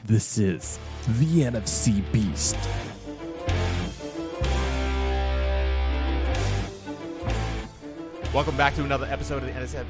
This is the NFC Beast. Welcome back to another episode of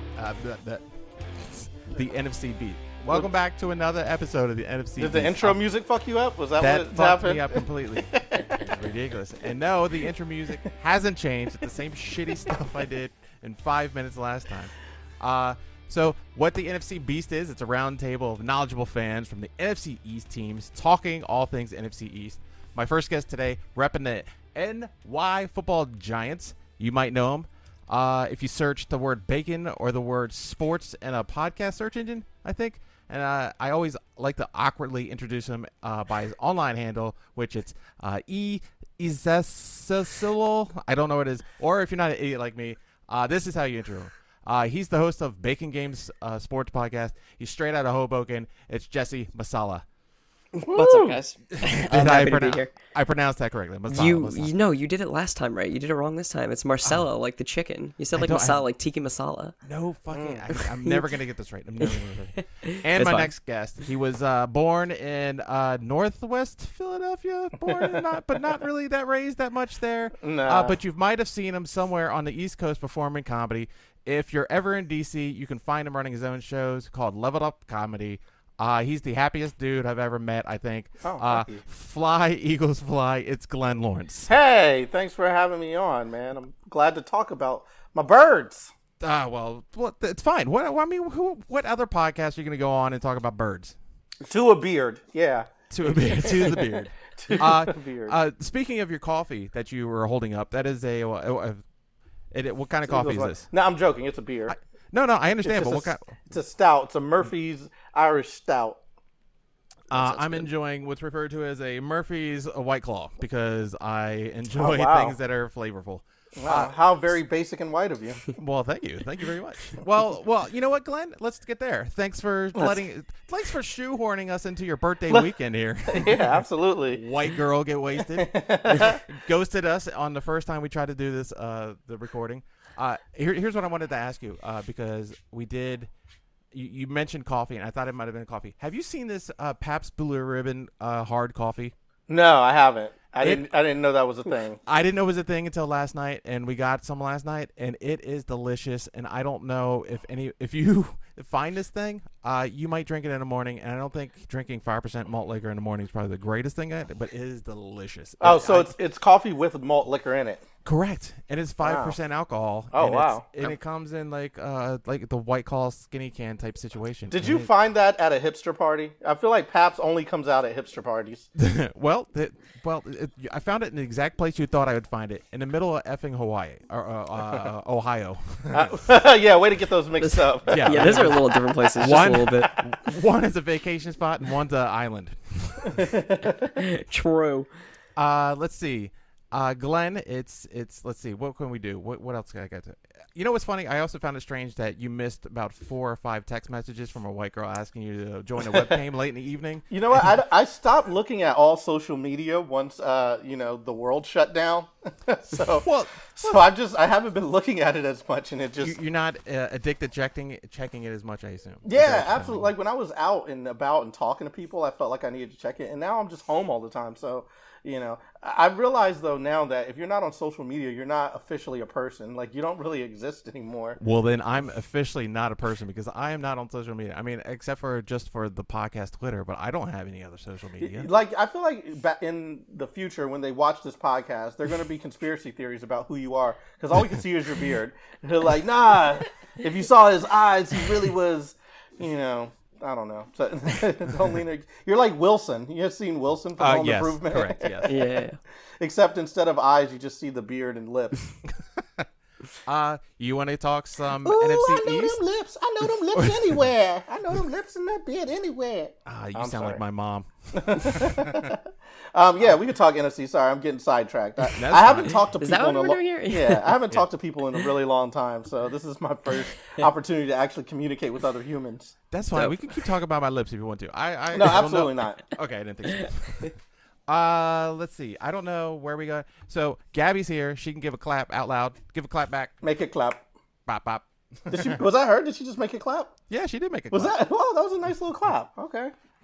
the NFC Beast. Welcome back to another episode of the NFC Beast. Did the intro music fuck you up? Was that That what fucked happened? me up completely. It's ridiculous. And no, the intro music hasn't changed. It's the same shitty stuff I did in 5 minutes last time. So what the NFC Beast is, it's a round table of knowledgeable fans from the NFC East teams talking all things NFC East. My first guest today, repping the NY Football Giants. You might know him. If you search the word bacon or the word sports in a podcast search engine, I think. And I always like to awkwardly introduce him by his online handle, which it's Izesilo. I don't know what it is. Or if you're not an idiot like me, this is how you intro him. He's the host of Bacon Games Sports Podcast. He's straight out of Hoboken. It's Jesse Masala. What's up, guys? I'm happy to be here. I pronounced that correctly. Masala. You did it last time, right? You did it wrong this time. It's Marcella, like the chicken. You said like masala, like tiki masala. No fucking. I'm never gonna get this right. I'm never gonna get this right. And It's my fine. next guest, he was born in Northwest Philadelphia, but not really that raised that much there. Nah. But you might have seen him somewhere on the East Coast performing comedy. If you're ever in DC, you can find him running his own shows called Leveled Up Comedy. He's the happiest dude I've ever met, I think. Oh, thank you. Fly, Eagles fly. It's Glenn Lawrence. Hey, thanks for having me on, man. I'm glad to talk about my birds. Well, it's fine. What other podcast are you going to go on and talk about birds? To a beard, yeah. To the beard. To a beard. Speaking of your coffee that you were holding up, that is what kind of coffee is this? No, I'm joking. It's a beer. No, I understand, but what kind? It's a stout. It's a Murphy's Irish Stout. I'm enjoying what's referred to as a Murphy's White Claw because I enjoy Oh, wow. things that are flavorful. Wow, how very basic and white of you. Well, thank you very much. Well, you know what, Glenn? Let's get there. Thanks for shoehorning us into your birthday weekend here. Yeah, absolutely. White girl get wasted, ghosted us on the first time we tried to do this, the recording. Here's what I wanted to ask you because we did. You mentioned coffee, and I thought it might have been coffee. Have you seen this Pabst Blue Ribbon hard coffee? No, I haven't. I didn't know that was a thing. I didn't know it was a thing until last night, and we got some last night, and it is delicious. And I don't know if you find this thing, you might drink it in the morning. And I don't think drinking 5% malt liquor in the morning is probably the greatest thing, but it is delicious. Oh, so it's coffee with malt liquor in it. Correct, and it's 5% alcohol. Oh, and wow! And it comes in like the White Claw skinny can type situation. Did you find that at a hipster party? I feel like Pabst only comes out at hipster parties. I found it in the exact place you thought I would find it, in the middle of effing Hawaii or Ohio. Yeah, way to get those mixed up. Yeah, those are a little different places, just a little bit. One is a vacation spot and one's an island. True. Let's see. Glenn, it's let's see, what can we do? What else can I get to? You know what's funny? I also found it strange that you missed about 4 or 5 text messages from a white girl asking you to join a webcam late in the evening. You know what? I stopped looking at all social media once the world shut down. So I haven't been looking at it as much, and it just you're not addicted checking it as much, I assume. Yeah, absolutely. Like when I was out and about and talking to people, I felt like I needed to check it, and now I'm just home all the time. So I realize though now that if you're not on social media, you're not officially a person. Like you don't really exist anymore. Well, then I'm officially not a person because I am not on social media. I mean, except for just for the podcast Twitter, but I don't have any other social media. Like I feel like in the future when they watch this podcast, they're going to be conspiracy theories about who you are because all we can see is your beard. And they're like, nah, if you saw his eyes, he really was, I don't know. So, don't lean. You're like Wilson. You have seen Wilson from Home Improvement? Correct. Yes. Yeah. Except instead of eyes, you just see the beard and lips. You want to talk some Ooh, NFC I know East? them lips. I know them lips anywhere. I know them lips and that beard anywhere. You I'm sound like sorry. my mom. Yeah, we could talk NFC. Sorry, I'm getting sidetracked. I haven't talked to Is people that in what a we're doing here? Yeah, I haven't talked to people in a really long time, so this is my first opportunity to actually communicate with other humans. That's fine. We can keep talking about my lips if you want to. No, I don't absolutely know. not. Okay, I didn't think so. Let's see. I don't know where we got. So Gabby's here. She can give a clap out loud. Give a clap back. Make it clap. Bop bop. Was that her? Did she just make it clap? Yeah, she did make a Was clap. that? Wow, that was a nice little clap. Okay.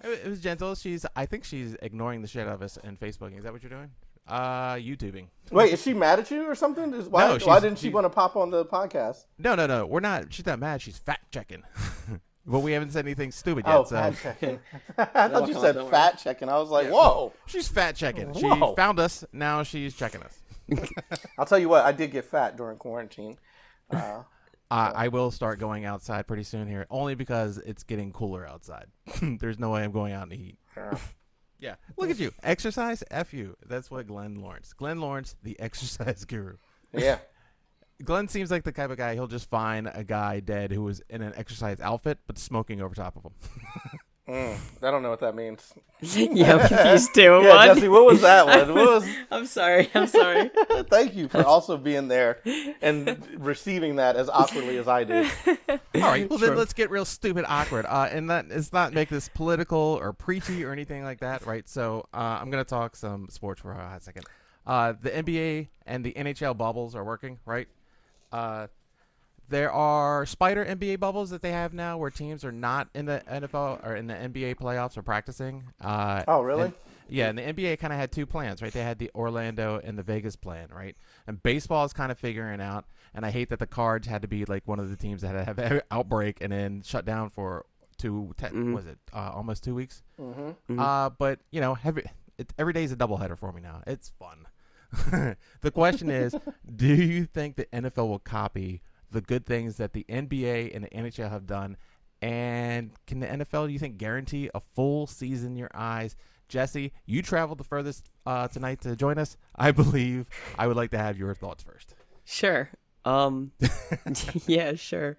It was gentle. I think she's ignoring the shit out of us and Facebooking. Is that what you're doing? YouTubing. Wait, is she mad at you or something? Why didn't she want to pop on the podcast? No. We're not. She's not mad. She's fact checking. But we haven't said anything stupid yet. Oh, so. fat checking. I thought you said fat checking. I was like, whoa. She's fat checking. She Whoa. found us. Now she's checking us. I'll tell you what. I did get fat during quarantine. I will start going outside pretty soon here, only because it's getting cooler outside. There's no way I'm going out in the heat. Yeah. Look at you. Exercise? F you. That's what Glenn Lawrence. Glenn Lawrence, the exercise guru. Yeah. Glenn seems like the type of guy, he'll just find a guy dead who was in an exercise outfit, but smoking over top of him. I don't know what that means. Yeah, I'm confused too. Yeah, Jesse, what was that one? I'm sorry. Thank you for also being there and receiving that as awkwardly as I did. All right, well then let's get real stupid awkward. And that is not make this political or preachy or anything like that, right? So I'm going to talk some sports for a hot second. The NBA and the NHL bubbles are working, right? There are spider NBA bubbles that they have now where teams are not in the NFL or in the NBA playoffs or practicing. Oh, really? And the NBA kind of had two plans, right? They had the Orlando and the Vegas plan, right? And baseball is kind of figuring out. And I hate that the Cards had to be like one of the teams that had to have an outbreak and then shut down for almost 2 weeks? But, you know, every day is a doubleheader for me now. It's fun. The question is, do you think the NFL will copy the good things that the NBA and the NHL have done? And can the NFL, do you think, guarantee a full season in your eyes? Jesse, you traveled the furthest tonight to join us. I believe I would like to have your thoughts first. Sure. Yeah, sure.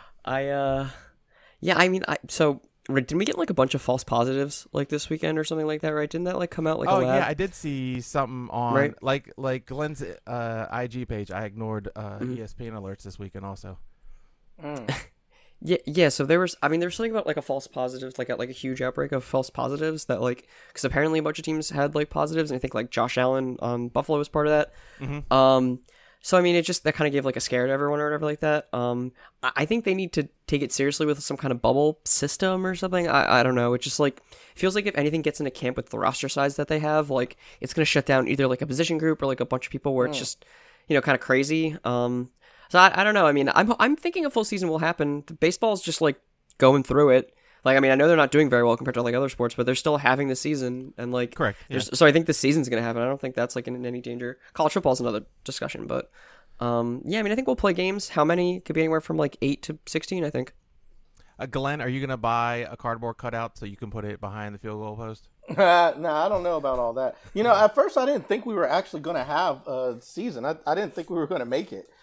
Didn't we get like a bunch of false positives like this weekend or something like that, right? Didn't that like come out like a lab? Yeah, I did see something on right? like Glenn's IG page. I ignored ESPN alerts this weekend also. Yeah, so there was something about like a false positives, like a huge outbreak of false positives that like, because apparently a bunch of teams had like positives, and I think like Josh Allen on Buffalo was part of that. So I mean, that kind of gave like a scare to everyone or whatever like that. I think they need to take it seriously with some kind of bubble system or something. I don't know. It just like feels like if anything gets into camp with the roster size that they have, like it's gonna shut down either like a position group or like a bunch of people where it's just, you know, kind of crazy. So I don't know. I mean, I'm thinking a full season will happen. Baseball's just like going through it. Like, I mean, I know they're not doing very well compared to like other sports, but they're still having the season, and like, correct. Yeah. So I think the season's gonna happen. I don't think that's like in any danger. College football's another discussion, but yeah, I mean, I think we'll play games. How many? Could be anywhere from like 8 to 16, I think. Glenn, are you gonna buy a cardboard cutout so you can put it behind the field goal post? No, I don't know about all that. You know, at first I didn't think we were actually going to have a season. I didn't think we were going to make it.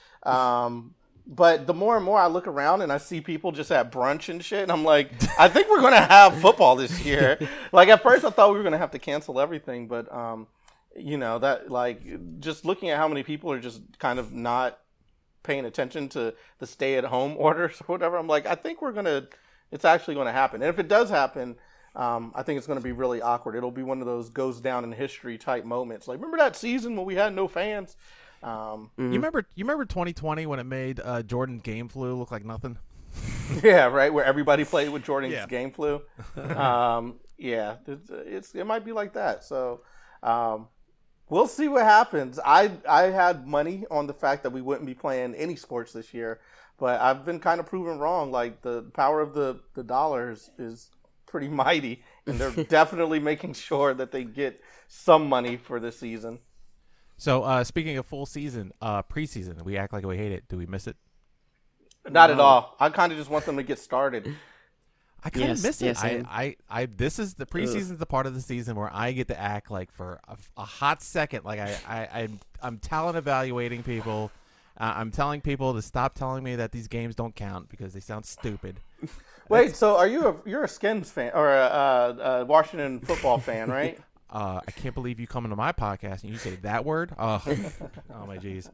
But the more and more I look around and I see people just at brunch and shit, and I'm like, I think we're going to have football this year. Like, at first I thought we were going to have to cancel everything, but, you know, that, like, just looking at how many people are just kind of not paying attention to the stay-at-home orders or whatever, I'm like, I think it's actually going to happen. And if it does happen, I think it's going to be really awkward. It'll be one of those goes down in history type moments. Like, remember that season when we had no fans? You remember 2020 when it made Jordan's game flu look like nothing? Yeah, right. Where everybody played with Jordan's game flu. Yeah, it might be like that. So we'll see what happens. I had money on the fact that we wouldn't be playing any sports this year, but I've been kind of proven wrong. Like, the power of the dollar is pretty mighty, and they're definitely making sure that they get some money for this season. So, speaking of full season, preseason, we act like we hate it. Do we miss it? Not at all. I kind of just want them to get started. I kind of miss it. Same. This is the preseason is the part of the season where I get to act like for a hot second, like I'm talent evaluating people. I'm telling people to stop telling me that these games don't count because they sound stupid. Wait, so you're a Skins fan or a Washington football fan, right? I can't believe you come into my podcast and you say that word. Oh my jeez.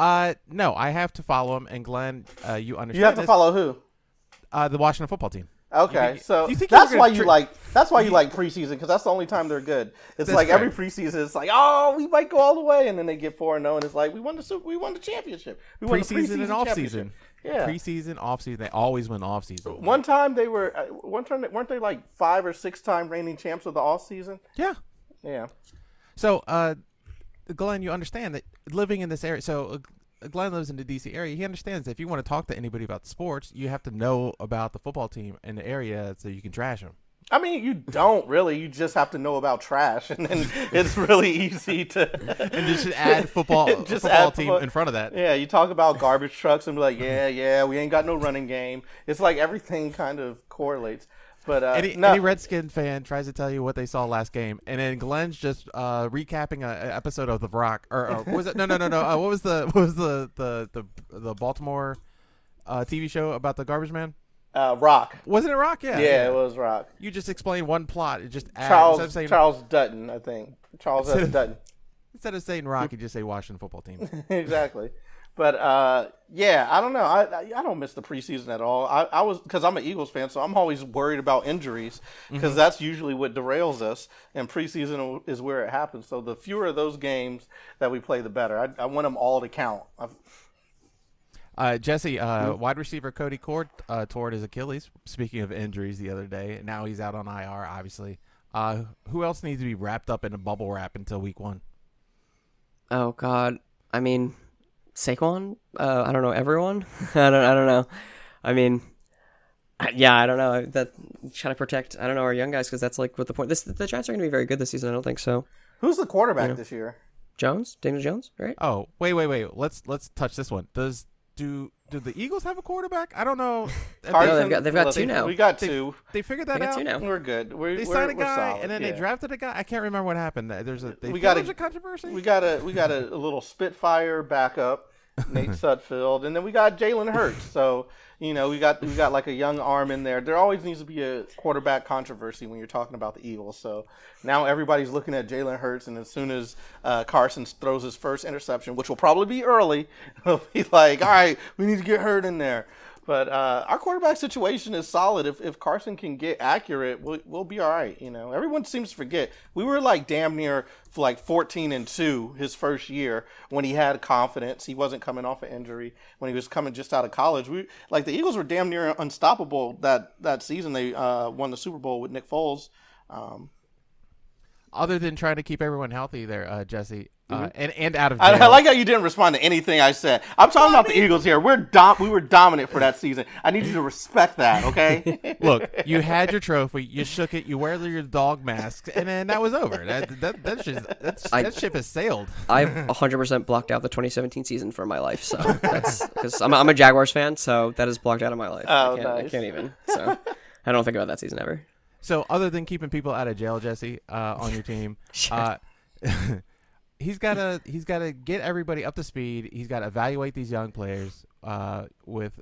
No, I have to follow him. And Glenn, you understand. You have to follow who? The Washington football team. Okay, so you think that's you're why gonna you like preseason, because that's the only time they're good. It's That's like every right. preseason, it's like, oh, we might go all the way, and then they get 4-0, and it's like we won the championship. We won the Preseason and off championship. season. Yeah. Preseason, off season. They always win off season. One time weren't they like 5 or 6 time reigning champs of the off season? Yeah. Yeah. So, Glenn, you understand that living in this area. So, Glenn lives in the D.C. area. He understands that if you want to talk to anybody about sports, you have to know about the football team in the area so you can trash them. I mean, you don't really. You just have to know about trash, and then it's really easy to. And just add football team in front of that. Yeah, you talk about garbage trucks and be like, yeah, we ain't got no running game. It's like everything kind of correlates. But any Redskin fan tries to tell you what they saw last game, and then Glenn's just recapping an episode of The Rock, or was it? No. What was the Baltimore TV show about the garbage man? Rock. Wasn't it Rock? Yeah, it was Rock. You just explain one plot. It just Charles Dutton, I think. Charles S. Dutton. Instead of saying Rock, you just say Washington football team. Exactly. But yeah, I don't know. I don't miss the preseason at all. I was, because I'm an Eagles fan, so I'm always worried about injuries, because that's usually what derails us. And preseason is where it happens. So the fewer of those games that we play, the better. I want them all to count. Jesse, wide receiver Cody Cord tore his Achilles. Speaking of injuries, the other day, now he's out on IR. Obviously, who else needs to be wrapped up in a bubble wrap until week 1? Oh God, I mean, Saquon. I don't know everyone. I don't know. I mean, yeah, I don't know. That trying to protect. I don't know our young guys, because that's like what the point. The Giants are going to be very good this season. I don't think so. Who's the quarterback this year? Daniel Jones, right? Oh, wait. Let's touch this one. Do the Eagles have a quarterback? I don't know. No, they've got 2 now. We got 2. They figured that They got out. 2 now. We're good. They signed a guy, solid. and then they drafted a guy. I can't remember what happened. There's a controversy. We got a little Spitfire backup, Nate Sudfeld, and then we got Jalen Hurts. So we got like a young arm in there. There always needs to be a quarterback controversy when you're talking about the Eagles. So now everybody's looking at Jalen Hurts, and as soon as Carson throws his first interception, which will probably be early, he'll be like, all right, we need to get Hurt in there. But our quarterback situation is solid. If Carson can get accurate, we'll be all right. Everyone seems to forget we were like damn near like 14-2 his first year when he had confidence. He wasn't coming off an injury when he was coming just out of college. The Eagles were damn near unstoppable that season. They won the Super Bowl with Nick Foles. Other than trying to keep everyone healthy, there, Jesse, and out of I jail. like how you didn't respond to anything I said. I'm talking about the Eagles here. We were dominant for that season. I need you to respect that, okay? Look, you had your trophy, you shook it, you wear your dog mask, and then that was over. That ship has sailed. I've 100% blocked out the 2017 season from my life, so that's because I'm a Jaguars fan, so that is blocked out of my life. Oh, I can't even. So I don't think about that season ever. So other than keeping people out of jail, Jesse, on your team, he's got to get everybody up to speed. He's got to evaluate these young players with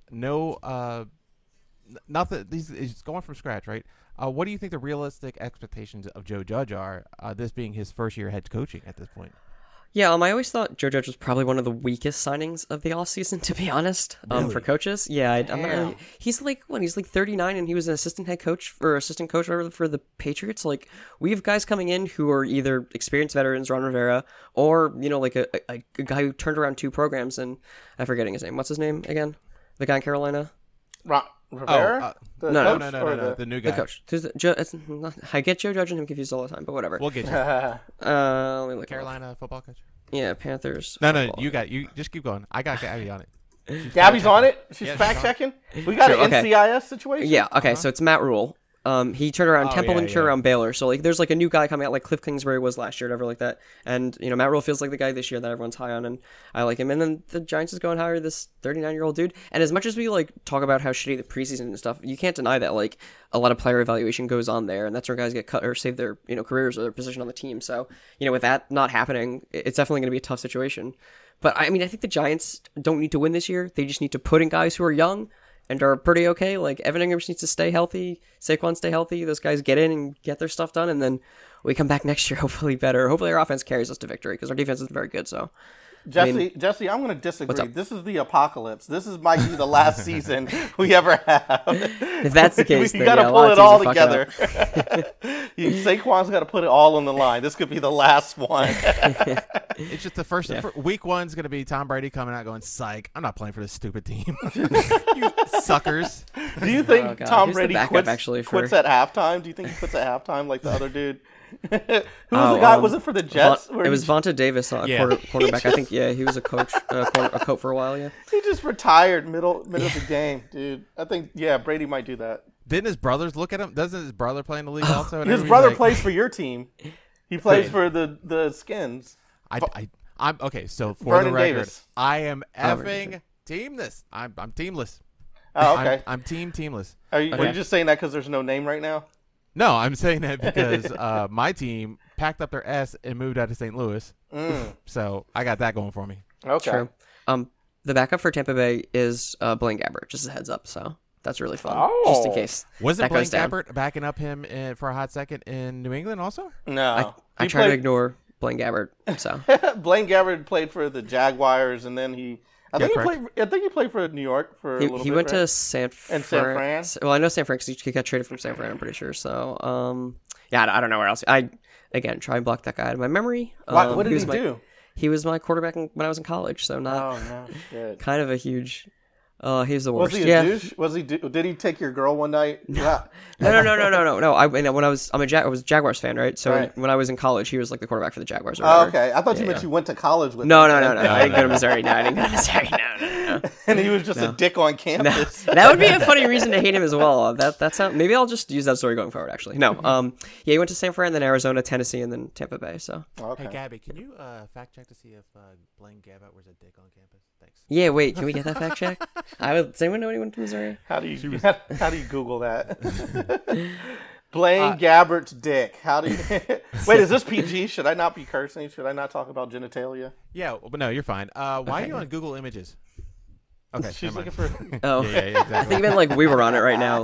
nothing. He's going from scratch, right? What do you think the realistic expectations of Joe Judge are? This being his first year head coaching at this point. Yeah, I always thought Joe Judge was probably one of the weakest signings of the offseason, to be honest, for coaches. Yeah, I'm not really, he's like 39, and he was an assistant coach for the Patriots. Like, we have guys coming in who are either experienced veterans, Ron Rivera, or, like a guy who turned around 2 programs, and I'm forgetting his name. What's his name again? The guy in Carolina? Ron Rivera? No, the new guy. The coach. I get Joe Judge and him confused all the time, but whatever. We'll get you. Let me look. Carolina football coach? Yeah, Panthers. No, you just keep going. I got Gabby on it. Gabby's on it? She's fact-checking? We got an NCIS situation? Yeah, okay, so it's Matt Rule. He turned around Temple and turned around Baylor. So there's a new guy coming out like Cliff Kingsbury was last year, whatever like that. And Matt Rule feels like the guy this year that everyone's high on, and I like him. And then the Giants is going to hire this 39-year-old dude. And as much as we talk about how shitty the preseason and stuff, you can't deny that a lot of player evaluation goes on there, and that's where guys get cut or save their careers or their position on the team. So with that not happening, it's definitely going to be a tough situation. But I think the Giants don't need to win this year. They just need to put in guys who are young and are pretty okay. Like, Evan Ingram needs to stay healthy. Saquon stay healthy. Those guys get in and get their stuff done, and then we come back next year hopefully better. Hopefully our offense carries us to victory, because our defense is very good. So Jesse, I'm going to disagree. This is the apocalypse. This might be the last season we ever have. If that's the case, you then got to yeah, pull it all together. Up. Saquon's got to put it all on the line. This could be the last one. It's just the first week one's going to be Tom Brady coming out going, "Psych, I'm not playing for this stupid team." You suckers. Do you think Tom Brady quits at halftime? Do you think he quits at halftime like the other dude? Who was the guy? Was it for the Jets? It was Vonta Davis, quarterback. I think, he was a coach, a coach for a while. Yeah, he just retired middle of the game, dude. I think Brady might do that. Didn't his brothers look at him? Doesn't his brother play in the league also? His brother plays for your team. He plays for the Skins. I'm okay. So for Vernon the record, Davis. I am effing teamless. I'm teamless. Oh, okay. I'm teamless. Are you just saying that because there's no name right now? No, I'm saying that because my team packed up their S and moved out to St. Louis. So I got that going for me. Okay. True. The backup for Tampa Bay is Blaine Gabbert. Just a heads up. So that's really fun. Just in case. Wasn't Blaine Gabbert backing up him for a hot second in New England also? No. I tried to ignore Blaine Gabbert. So Blaine Gabbert played for the Jaguars, and then I think he played for New York for a little bit. He went to San Fran. Well, I know San Fran because he got traded from San Fran. I'm pretty sure. So, I don't know where else. Try and block that guy out of my memory. What did he do? He was my quarterback when I was in college. So not kind of a huge. He's the worst. Was he a douche? Did he take your girl one night? Yeah. No. I was a Jaguars fan, right? So when I was in college, he was like the quarterback for the Jaguars. Oh, okay. I thought you meant you went to college with him. No. I didn't go to Missouri. No, I didn't go to Missouri. No. And he was just a dick on campus. No. That would be a funny reason to hate him as well. Maybe I'll just use that story going forward. Actually, no. He went to San Fran, then Arizona, Tennessee, and then Tampa Bay. So. Okay. Hey, Gabby, can you fact check to see if Blaine Gabbert was a dick on campus? Thanks. Yeah. Wait. Can we get that fact check? Does anyone know anyone from Missouri? How do you Google that? Blaine Gabbert's dick. How do you? Wait, is this PG? Should I not be cursing? Should I not talk about genitalia? Yeah, but no, you're fine. Why are you on Google Images? Okay, she's looking for. Oh, yeah, exactly. I think even we were on it right now.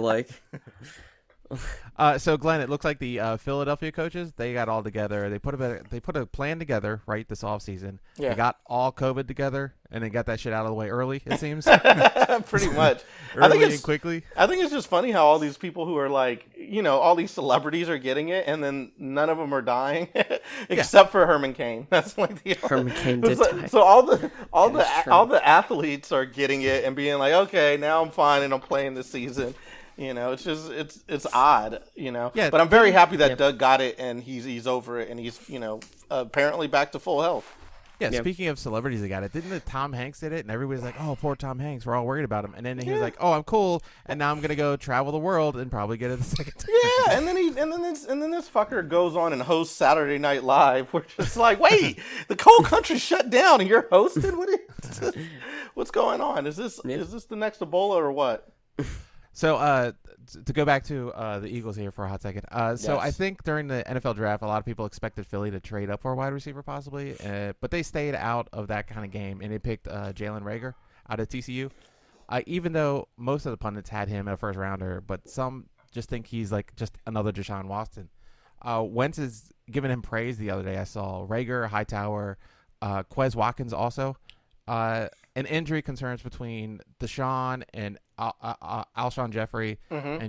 So Glenn, it looks like the Philadelphia coaches, they got all together. They put a plan together, right, this offseason. Yeah. They got all COVID together, and they got that shit out of the way early, it seems. Pretty much. And quickly. I think it's just funny how all these people who are all these celebrities are getting it, and then none of them are dying, except for Herman Cain. That's like the Herman Cain did die. So all the athletes are getting it and being like, okay, now I'm fine and I'm playing this season. It's just it's odd, Yeah, but I'm very happy that Doug got it and he's over it and he's apparently back to full health. Yeah. Speaking of celebrities that got it, didn't Tom Hanks did it and everybody's like, oh, poor Tom Hanks, we're all worried about him, and then he was like, oh, I'm cool, and now I'm gonna go travel the world and probably get it the second time. Yeah, and then this fucker goes on and hosts Saturday Night Live. We're just like, wait, the whole country shut down and you're hosting? What's going on? Is this the next Ebola or what? So to go back to the Eagles here for a hot second. So I think during the NFL draft, a lot of people expected Philly to trade up for a wide receiver possibly, but they stayed out of that kind of game, and they picked Jalen Reagor out of TCU. Even though most of the pundits had him at a first rounder, but some just think he's like just another Deshaun Watson. Wentz is giving him praise the other day. I saw Reagor, Hightower, Quez Watkins also. And injury concerns between Deshaun and Alshon Jeffrey and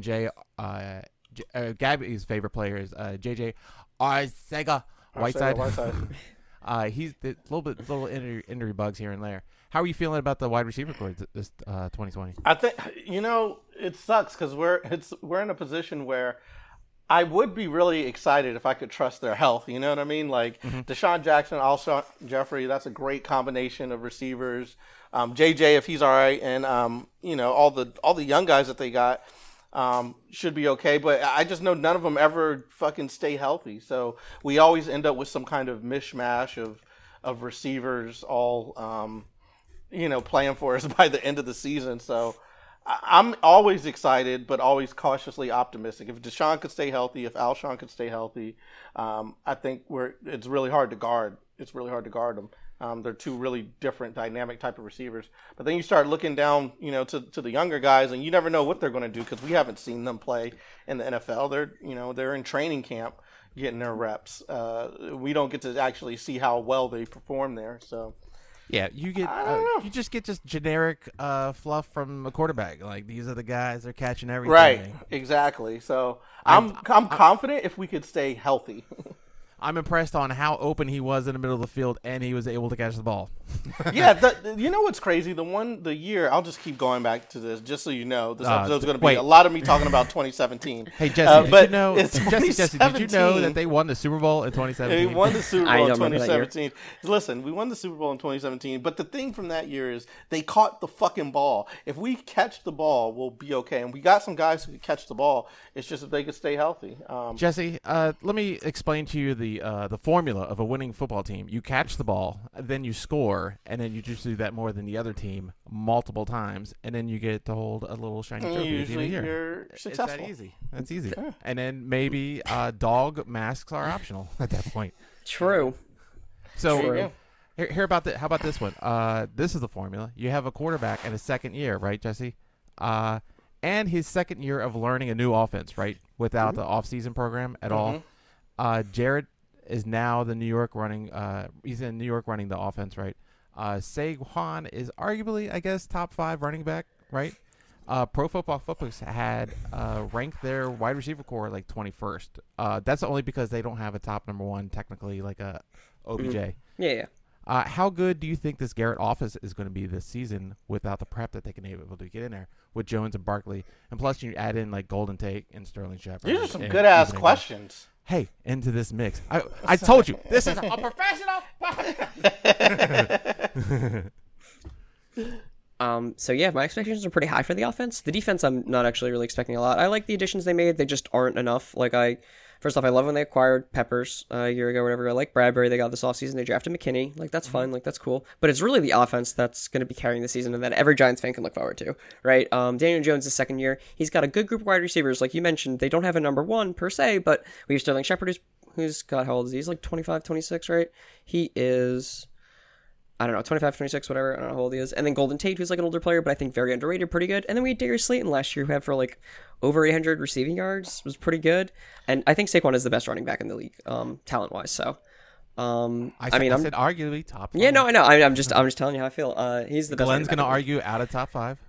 Gabby's favorite player is JJ Arcega-Whiteside. He's a little injury bugs here and there. How are you feeling about the wide receiver core this 2020? I think it sucks because we're in a position where I would be really excited if I could trust their health. You know what I mean? Like Deshaun Jackson, Alshon Jeffrey, that's a great combination of receivers. JJ, if he's all right, and all the young guys that they got should be okay. But I just know none of them ever fucking stay healthy. So we always end up with some kind of mishmash of receivers all playing for us by the end of the season. So I'm always excited, but always cautiously optimistic. If Deshaun could stay healthy, if Alshon could stay healthy, I think it's really hard to guard. It's really hard to guard them. They're two really different, dynamic type of receivers. But then you start looking down, to the younger guys, and you never know what they're going to do because we haven't seen them play in the NFL. They're in training camp getting their reps. We don't get to actually see how well they perform there. So Yeah, you get you just get generic fluff from a quarterback. Like these are the guys that are catching everything. Right, exactly. So I'm confident if we could stay healthy. I'm impressed on how open he was in the middle of the field, and he was able to catch the ball. Yeah, you know what's crazy? The year, I'll just keep going back to this, just so you know. This episode's going to be a lot of me talking about 2017. Hey, Jesse, did you know, Jesse, did you know that they won the Super Bowl in 2017? They won the Super Bowl in 2017. Listen, we won the Super Bowl in 2017, but the thing from that year is they caught the fucking ball. If we catch the ball, we'll be okay. And we got some guys who could catch the ball. It's just if they could stay healthy. Jesse, let me explain to you the formula of a winning football team. You catch the ball, then you score, and then you just do that more than the other team multiple times, and then you get to hold a little shiny trophy at the end of the year. You're successful. It's that easy. That's easy. Yeah. And then maybe dog masks are optional at that point. True. So True. How about this one? This is the formula. You have a quarterback in his second year, right, Jesse? And his second year of learning a new offense, right, without the off-season program at all. Jared is now the New York running. He's in New York running the offense, right? Saquon is arguably, I guess, top 5 running back, right? Pro Football Focus had ranked their wide receiver core like 21st. That's only because they don't have a top number 1 technically, like a OBJ. Mm-hmm. Yeah. How good do you think this Garrett offense is going to be this season without the prep that they can be able to get in there with Jones and Barkley? And plus, you add in like Golden Tate and Sterling Shepard. These are some good-ass questions. Hey, into this mix. I told you, this is a professional. So yeah, my expectations are pretty high for the offense. The defense, I'm not actually really expecting a lot. I like the additions they made. They just aren't enough. First off, I love when they acquired Peppers a year ago or whatever. I like Bradbury. They got this offseason. They drafted McKinney. That's fine. That's cool. But it's really the offense that's going to be carrying the season and that every Giants fan can look forward to, right? Daniel Jones' second year. He's got a good group of wide receivers. Like you mentioned, they don't have a number 1 per se, but we have Sterling Shepard who's got, how old is he? He's like 25, 26, right? He is... I don't know, 25, 26, whatever. I don't know how old he is. And then Golden Tate, who's like an older player, but I think very underrated, pretty good. And then we had Darius Slayton last year, who had for like over 800 receiving yards, was pretty good. And I think Saquon is the best running back in the league, talent-wise. So, I said arguably top 5. Yeah, no, I know. I'm just telling you how I feel. He's the best. Glenn's going to argue out of top 5.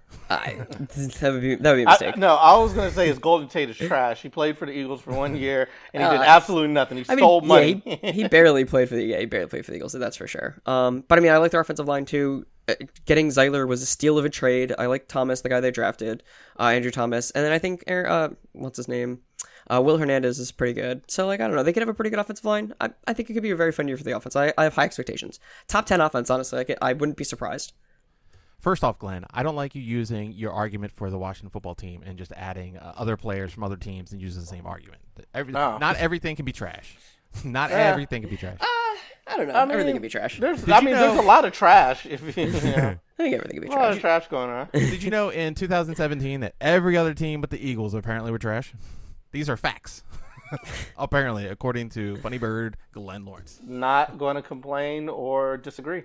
That would be a mistake. I was going to say his Golden Tate is trash. He played for the Eagles for 1 year, and he did absolutely nothing. He stole money. He barely played for the Eagles, so that's for sure. But I mean, I like their offensive line too. Getting Zeiler was a steal of a trade. I like Thomas, the guy they drafted, Andrew Thomas, and then I think what's his name? Will Hernandez is pretty good. So I don't know. They could have a pretty good offensive line. I think it could be a very fun year for the offense. I have high expectations. Top 10 offense, honestly. I wouldn't be surprised. First off, Glenn, I don't like you using your argument for the Washington football team and just adding other players from other teams and using the same argument. Not everything can be trash. Not everything can be trash. I don't know. Everything can be trash. There's a lot of trash. I think everything can be trash. A lot of trash going on. Did you know in 2017 that every other team but the Eagles apparently were trash? These are facts. Apparently, according to Funny Bird Glenn Lawrence. Not going to complain or disagree.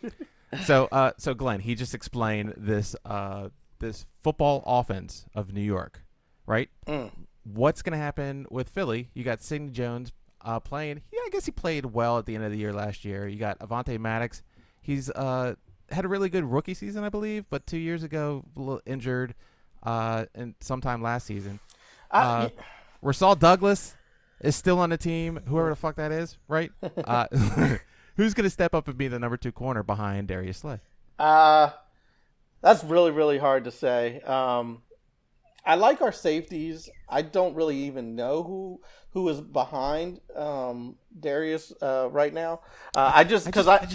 So Glenn, he just explained this football offense of New York, right? What's going to happen with Philly? You got Sidney Jones playing. Yeah, I guess he played well at the end of the year last year. You got Avonte Maddox. He's had a really good rookie season, I believe, but 2 years ago, a little injured, and sometime last season. Rasul Douglas is still on the team, whoever the fuck that is, right? Who's going to step up and be the number 2 corner behind Darius Slay? That's really, really hard to say. I like our safeties. I don't really even know who is behind Darius right now. I think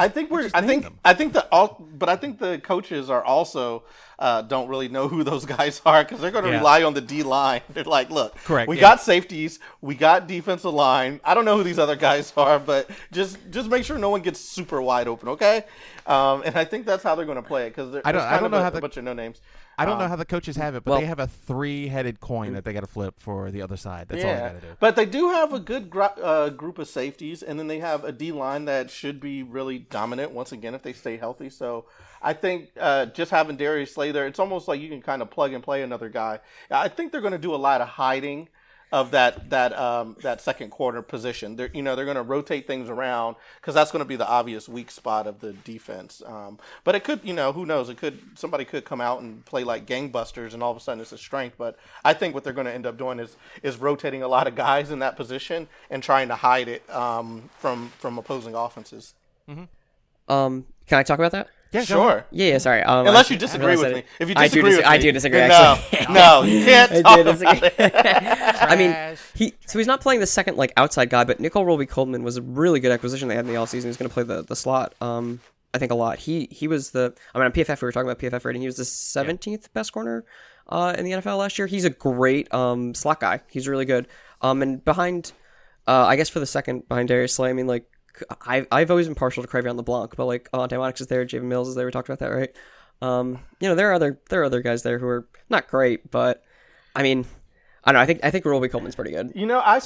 the coaches are also don't really know who those guys are because they're going to rely on the D line. They're like, look, correct. We got safeties, we got defensive line. I don't know who these other guys are, but just make sure no one gets super wide open, okay? And I think that's how they're going to play it because I don't know how a bunch of no names. I don't know how the coaches have it, but they have a 3-headed coin that they got to flip for the other side. That's all they got to do. But they do have a good group of safeties, and then they have a D-line that should be really dominant once again if they stay healthy. So I think just having Darius Slay there, it's almost like you can kind of plug and play another guy. I think they're going to do a lot of hiding of that second corner position. They're going to rotate things around because that's going to be the obvious weak spot of the defense. But it could, who knows? Somebody could come out and play like gangbusters, and all of a sudden it's a strength. But I think what they're going to end up doing is rotating a lot of guys in that position and trying to hide it from opposing offenses. Can I talk about that? Yeah, sure. Yeah, sorry. Unless you disagree with me. If you disagree with me, I do disagree. then Actually, no, you can't talk about it. I mean, he's not playing the second like outside guy, but Nicole Roby-Coleman was a really good acquisition they had in the offseason. He's going to play the slot. I think a lot. He was on PFF. We were talking about PFF rating. He was the 17th best corner in the NFL last year. He's a great slot guy. He's really good. And behind, I guess for the second behind Darius Slay, I mean like. I've always been partial to Cravion LeBlanc, but like Alante Monix is there, Javen Mills is there. We talked about that, right? There are other guys there who are not great, but I mean, I don't know. I think Roby Coleman's pretty good. I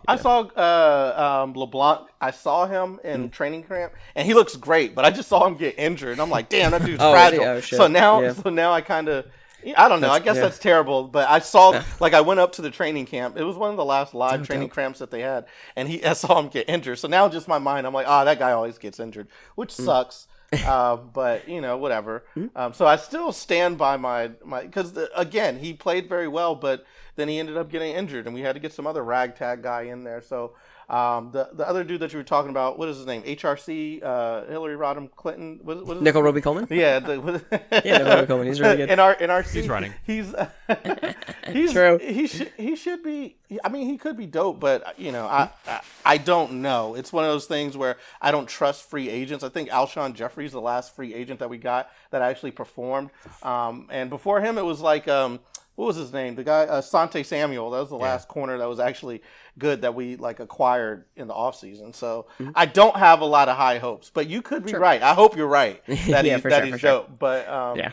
saw LeBlanc. I saw him in training camp, and he looks great. But I just saw him get injured, and I'm like, damn, that dude's fragile. Oh, shit. So now I kind of. I don't know. I guess that's terrible. But I saw, I went up to the training camp. It was one of the last live training camps that they had. And I saw him get injured. So now just my mind, I'm like, that guy always gets injured, which sucks. But, whatever. So I still stand by my because, again, he played very well, but then he ended up getting injured. And we had to get some other ragtag guy in there. So the other dude that you were talking about, what is his name? HRC, Hillary Rodham Clinton. What is Nicole Roby-Coleman? Yeah. Nicole Roby-Coleman. He's really good. In our he's running. He's True. He should be. I mean, he could be dope, but I don't know. It's one of those things where I don't trust free agents. I think Alshon Jeffrey's the last free agent that we got that actually performed. And before him, it was like what was his name? The guy Sante Samuel. That was the last corner that was actually good that we acquired in the offseason. So I don't have a lot of high hopes, but you could be right. I hope you're right that he's dope. But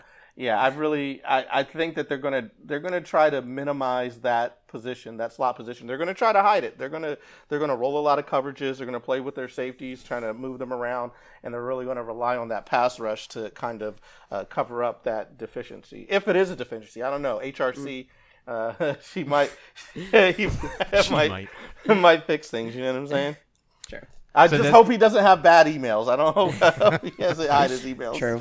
I think that they're gonna try to minimize that position, that slot position. They're gonna try to hide it. They're gonna roll a lot of coverages. They're gonna play with their safeties, trying to move them around, and they're really gonna rely on that pass rush to kind of cover up that deficiency. If it is a deficiency, I don't know. HRC. She might might fix things. You know what I'm saying? Sure. I just hope he doesn't have bad emails. I hope he has to hide his emails. True.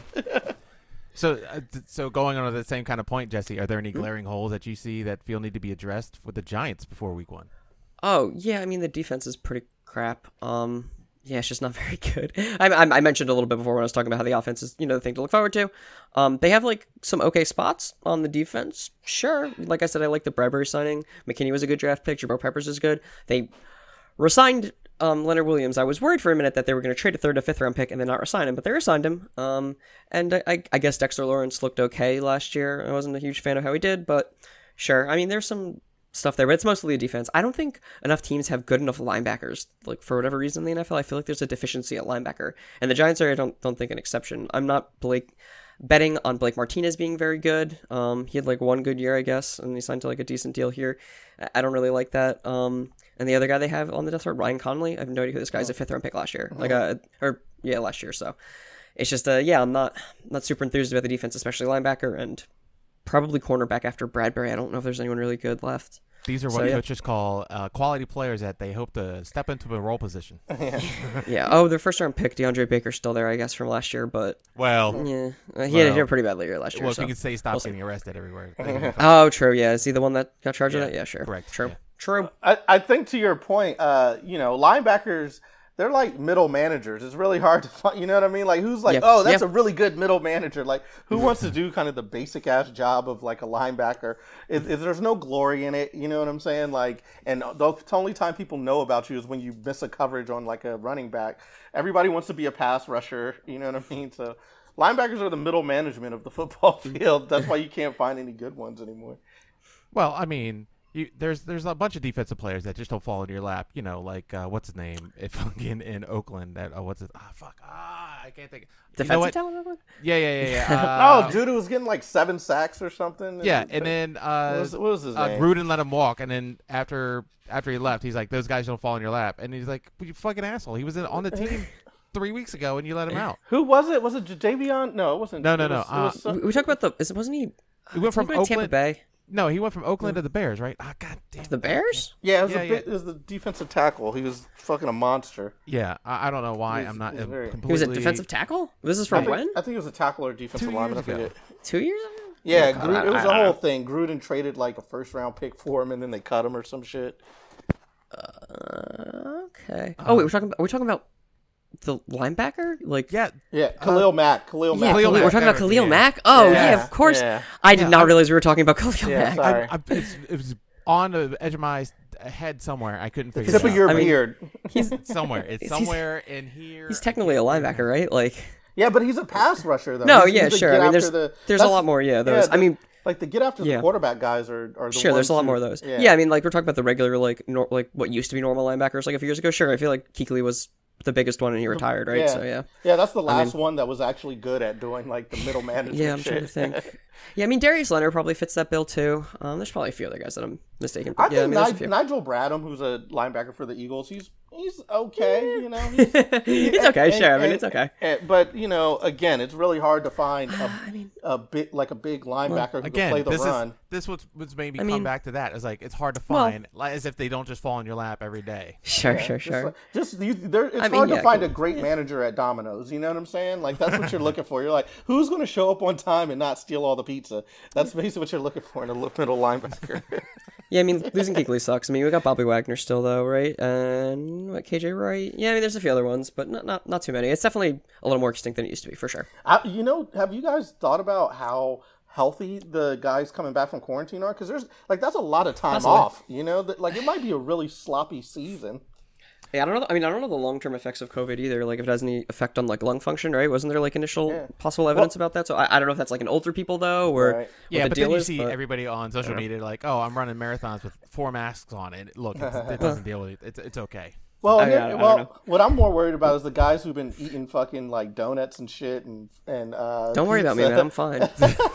So going on to the same kind of point, Jesse, are there any glaring holes that you see that feel need to be addressed with the Giants before Week 1? Oh yeah, I mean the defense is pretty crap. Yeah, it's just not very good. I mentioned a little bit before when I was talking about how the offense is, the thing to look forward to. They have some okay spots on the defense. Sure, like I said, I like the Bradbury signing. McKinney was a good draft pick. Jabril Peppers is good. They resigned Leonard Williams. I was worried for a minute that they were going to trade a 3rd or 5th round pick and then not resign him, but they resigned him. And I guess Dexter Lawrence looked okay last year. I wasn't a huge fan of how he did, but sure. I mean, there's some stuff there, but it's mostly a defense. I don't think enough teams have good enough linebackers. For whatever reason in the NFL, I feel like there's a deficiency at linebacker, and the Giants are, I don't think, an exception. I'm not betting on Blake Martinez being very good. He had one good year, I guess, and he signed to a decent deal here. I don't really like that. And the other guy they have on the death row, Ryan Connolly, I have no idea who this guy's. A 5th round pick last year, last year. So it's just I'm not super enthused about the defense, especially linebacker, and probably cornerback after Bradbury. I don't know if there's anyone really good left. These are what coaches call quality players that they hope to step into a role position. Yeah. Oh, their 1st round pick, DeAndre Baker's still there, I guess, from last year. But he had a pretty bad year last year. Well, if you can say stop getting arrested everywhere. Oh, true. Yeah. Is he the one that got charged with that? Yeah, sure. Correct. True. Yeah. True. I think to your point, linebackers, they're like middle managers. It's really hard to find, you know what I mean? Who's that's a really good middle manager. Who wants to do kind of the basic ass job of a linebacker? There's no glory in it. You know what I'm saying? And the only time people know about you is when you miss a coverage on a running back. Everybody wants to be a pass rusher. You know what I mean? So linebackers are the middle management of the football field. That's why you can't find any good ones anymore. Well, I mean, there's a bunch of defensive players that just don't fall into your lap. What's his name? In Oakland, that I can't think. Defensive talent, Oakland? Yeah. Dude, who was getting 7 sacks or something. Yeah, and then what was his name? Gruden let him walk, and then after he left, he's like, "Those guys don't fall in your lap," and he's like, "You fucking asshole! He was on the team 3 weeks ago, and you let him out." Who was it? Was it Jadavion? No, it wasn't. No. We talked about wasn't he? He went from Oakland. Tampa Bay. No, he went from Oakland to the Bears, right? Ah, God damn. The Bears? Yeah, it was, Yeah, it was the defensive tackle. He was fucking a monster. Yeah, I don't know why He's- I'm not he's very- completely. He was a defensive tackle? This is from when? I think it was a tackle or defensive 2 lineman. I years ago. forget. 2 years ago? Yeah, God, it was I a don't whole know. thing. Gruden traded like a first round pick for him, and then they cut him or some shit. Okay. Oh, wait, we're talking about the linebacker? Like, Yeah, Yeah, Khalil Mack. Khalil Mack. Khalil we're Mack, talking about there- Khalil yeah. Mack? Oh, Yeah, yeah, of course. yeah. I did Yeah, not I'm- realize we were talking about Khalil Yeah, Mack. sorry. it was on the edge of my head somewhere. I couldn't figure Tip it of out. your I mean- beard. It's somewhere. It's He's- somewhere in here. He's technically a linebacker, right? Like, Yeah, but he's a pass rusher though. no, He's yeah, the sure. get I mean, after there's a that's- lot more. Yeah, those. yeah, I mean, like the get after Yeah. the quarterback guys are the sure. There's ones a lot who- more of those. Yeah. I mean, like we're talking about the regular, like, like what used to be normal linebackers, like a few years ago. Sure, I feel like Kuechly was the biggest one, and he retired, right? Yeah. So yeah. Yeah, that's the last one that was actually good at doing like the middle management. Yeah, I'm shit. trying to think. Yeah, I mean Darius Leonard probably fits that bill too. There's probably a few other guys that I'm mistaken. I But yeah, I think mean, there's a few. Nigel Bradham, who's a linebacker for the Eagles, he's okay, you know. He's, He's okay, sure. I mean, it's okay. But you know, again, it's really hard to find a big linebacker who can Again, play the this run. is this what's made me I come mean- back to that. Is like it's hard to Well- find, like, as if they don't just fall in your lap every day. Sure. It's I mean, hard yeah, to find a cool. great manager at Domino's. You know what I'm saying? Like that's what you're looking for. You're like, who's going to show up on time and not steal all the pizza? That's basically what you're looking for in a middle linebacker. Yeah, I mean, losing Kuechly sucks. I mean, we got Bobby Wagner still, though, right? And what, KJ Wright? Yeah, I mean, there's a few other ones, but not too many. It's definitely a little more extinct than it used to be, for sure. You know, have you guys thought about how healthy the guys coming back from quarantine are? Because there's like that's a lot of time Possibly. off. You know, like it might be a really sloppy season. Yeah, I don't know. I mean, I don't know the long-term effects of COVID either. Like, if it has any effect on like lung function, right? Wasn't there like initial possible evidence about that? So I don't know if that's like in older people though, or Right. what Yeah, the but deal then you is. see but- everybody on social media like, "Oh, I'm running marathons with 4 masks on." It look, it doesn't deal with it. It's okay. Well, I don't know. what I'm more worried about is the guys who've been eating fucking like donuts and shit and Don't worry about me, pizza. man. I'm fine.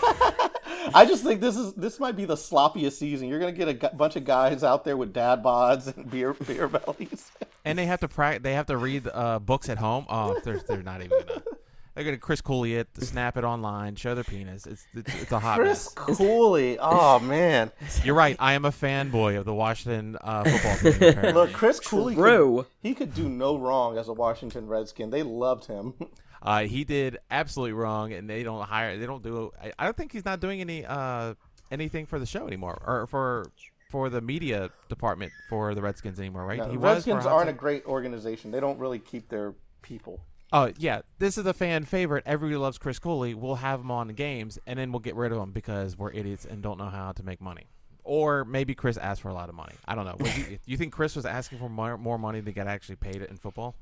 I just think this might be the sloppiest season. You're gonna get a bunch of guys out there with dad bods and beer bellies. And they have to They have to read books at home. Oh, they're not even gonna. They're gonna Chris Cooley it, snap it online, show their penis. It's a hot Chris mess. Cooley, oh man! You're right. I am a fanboy of the Washington football team. Apparently. Look, Chris Cooley, True. he could do no wrong as a Washington Redskin. They loved him. He did absolutely wrong, and they don't hire. They don't do. I don't think he's not doing anything for the show anymore, or for the media department for the Redskins anymore, right? No, He was for Redskins a hot aren't a second. great organization. They don't really keep their people. Oh yeah, this is a fan favorite. Everybody loves Chris Cooley. We'll have him on the games, and then we'll get rid of him because we're idiots and don't know how to make money. Or maybe Chris asked for a lot of money. I don't know. You think Chris was asking for more money to get actually paid in football?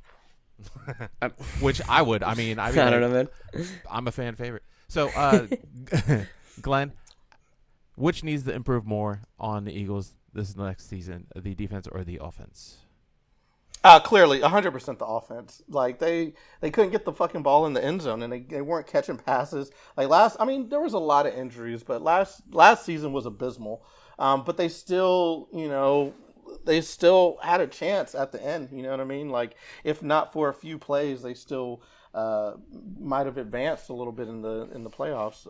Which I would. I mean, I don't know, man. I'm a fan favorite. So, Glenn, which needs to improve more on the Eagles this next season, the defense or the offense? Clearly, 100% the offense. Like they couldn't get the fucking ball in the end zone, and they weren't catching passes. Like there was a lot of injuries, but last season was abysmal. But they still, they still had a chance at the end. You know what I mean? Like if not for a few plays, they still might have advanced a little bit in the playoffs.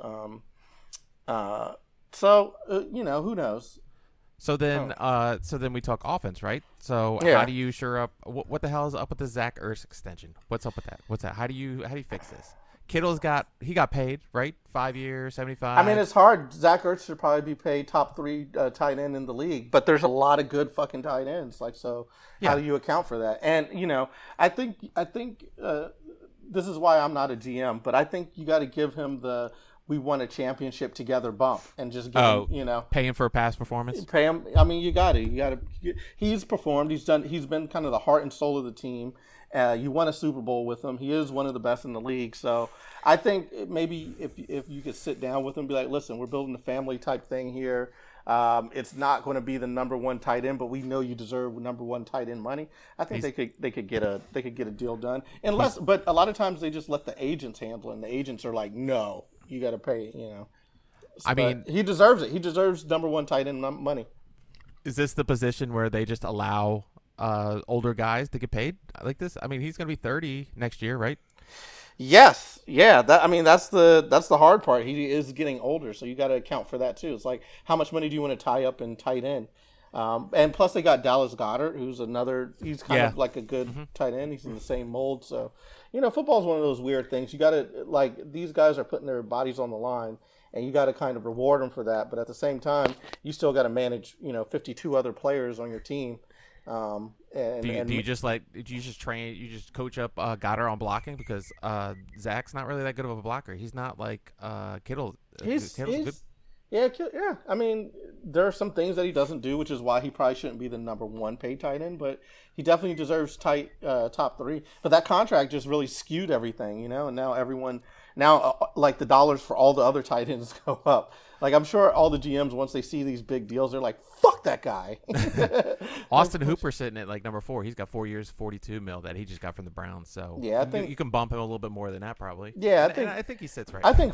So who knows? So then, we talk offense, right? So Yeah. how do you shore up? What the hell is up with the Zach Ertz extension? What's up with that? What's that? How do you fix this? Kittle's got paid, right? 5 years, 75. I mean, it's hard. Zach Ertz should probably be paid top 3 tight end in the league, but there's a lot of good fucking tight ends. Like, so how do you account for that? And I think this is why I'm not a GM, but I think you got to give him the "we won a championship together" bump and just give him, pay him for a past performance. pay him. I mean, you got to. He's performed. He's been kind of the heart and soul of the team. You won a Super Bowl with him. He is one of the best in the league. So I think maybe if you could sit down with him and be like, listen, we're building a family type thing here. It's not going to be the number 1 tight end, but we know you deserve number 1 tight end money. I think they could get a deal done. But a lot of times they just let the agents handle it, and the agents are like, no, you got to pay. I mean, he deserves it. He deserves number 1 tight end money. is this the position where they just allow older guys to get paid like this? I mean, he's going to be 30 next year, right? Yes, yeah. That's the hard part. He is getting older, so you got to account for that too. It's like, how much money do you want to tie up in tight end? And plus, they got Dallas Goedert, who's another. He's kind of like a good tight end. He's in the same mold. So, football is one of those weird things. You got to, like, these guys are putting their bodies on the line, and you got to kind of reward them for that. But at the same time, you still got to manage, 52 other players on your team. Do you just coach up Goddard on blocking, because Zach's not really that good of a blocker. He's not like Kittle. Kittle's good. Yeah. I mean, there are some things that he doesn't do, which is why he probably shouldn't be the number one paid tight end, but he definitely deserves top 3. But that contract just really skewed everything, and now everyone like the dollars for all the other tight ends go up. Like, I'm sure all the GMs, once they see these big deals, they're like, fuck that guy. Austin Hooper sitting at like number 4. He's got 4 years, $42 million that he just got from the Browns. So yeah, I think you can bump him a little bit more than that probably. Yeah, I think he sits right. I think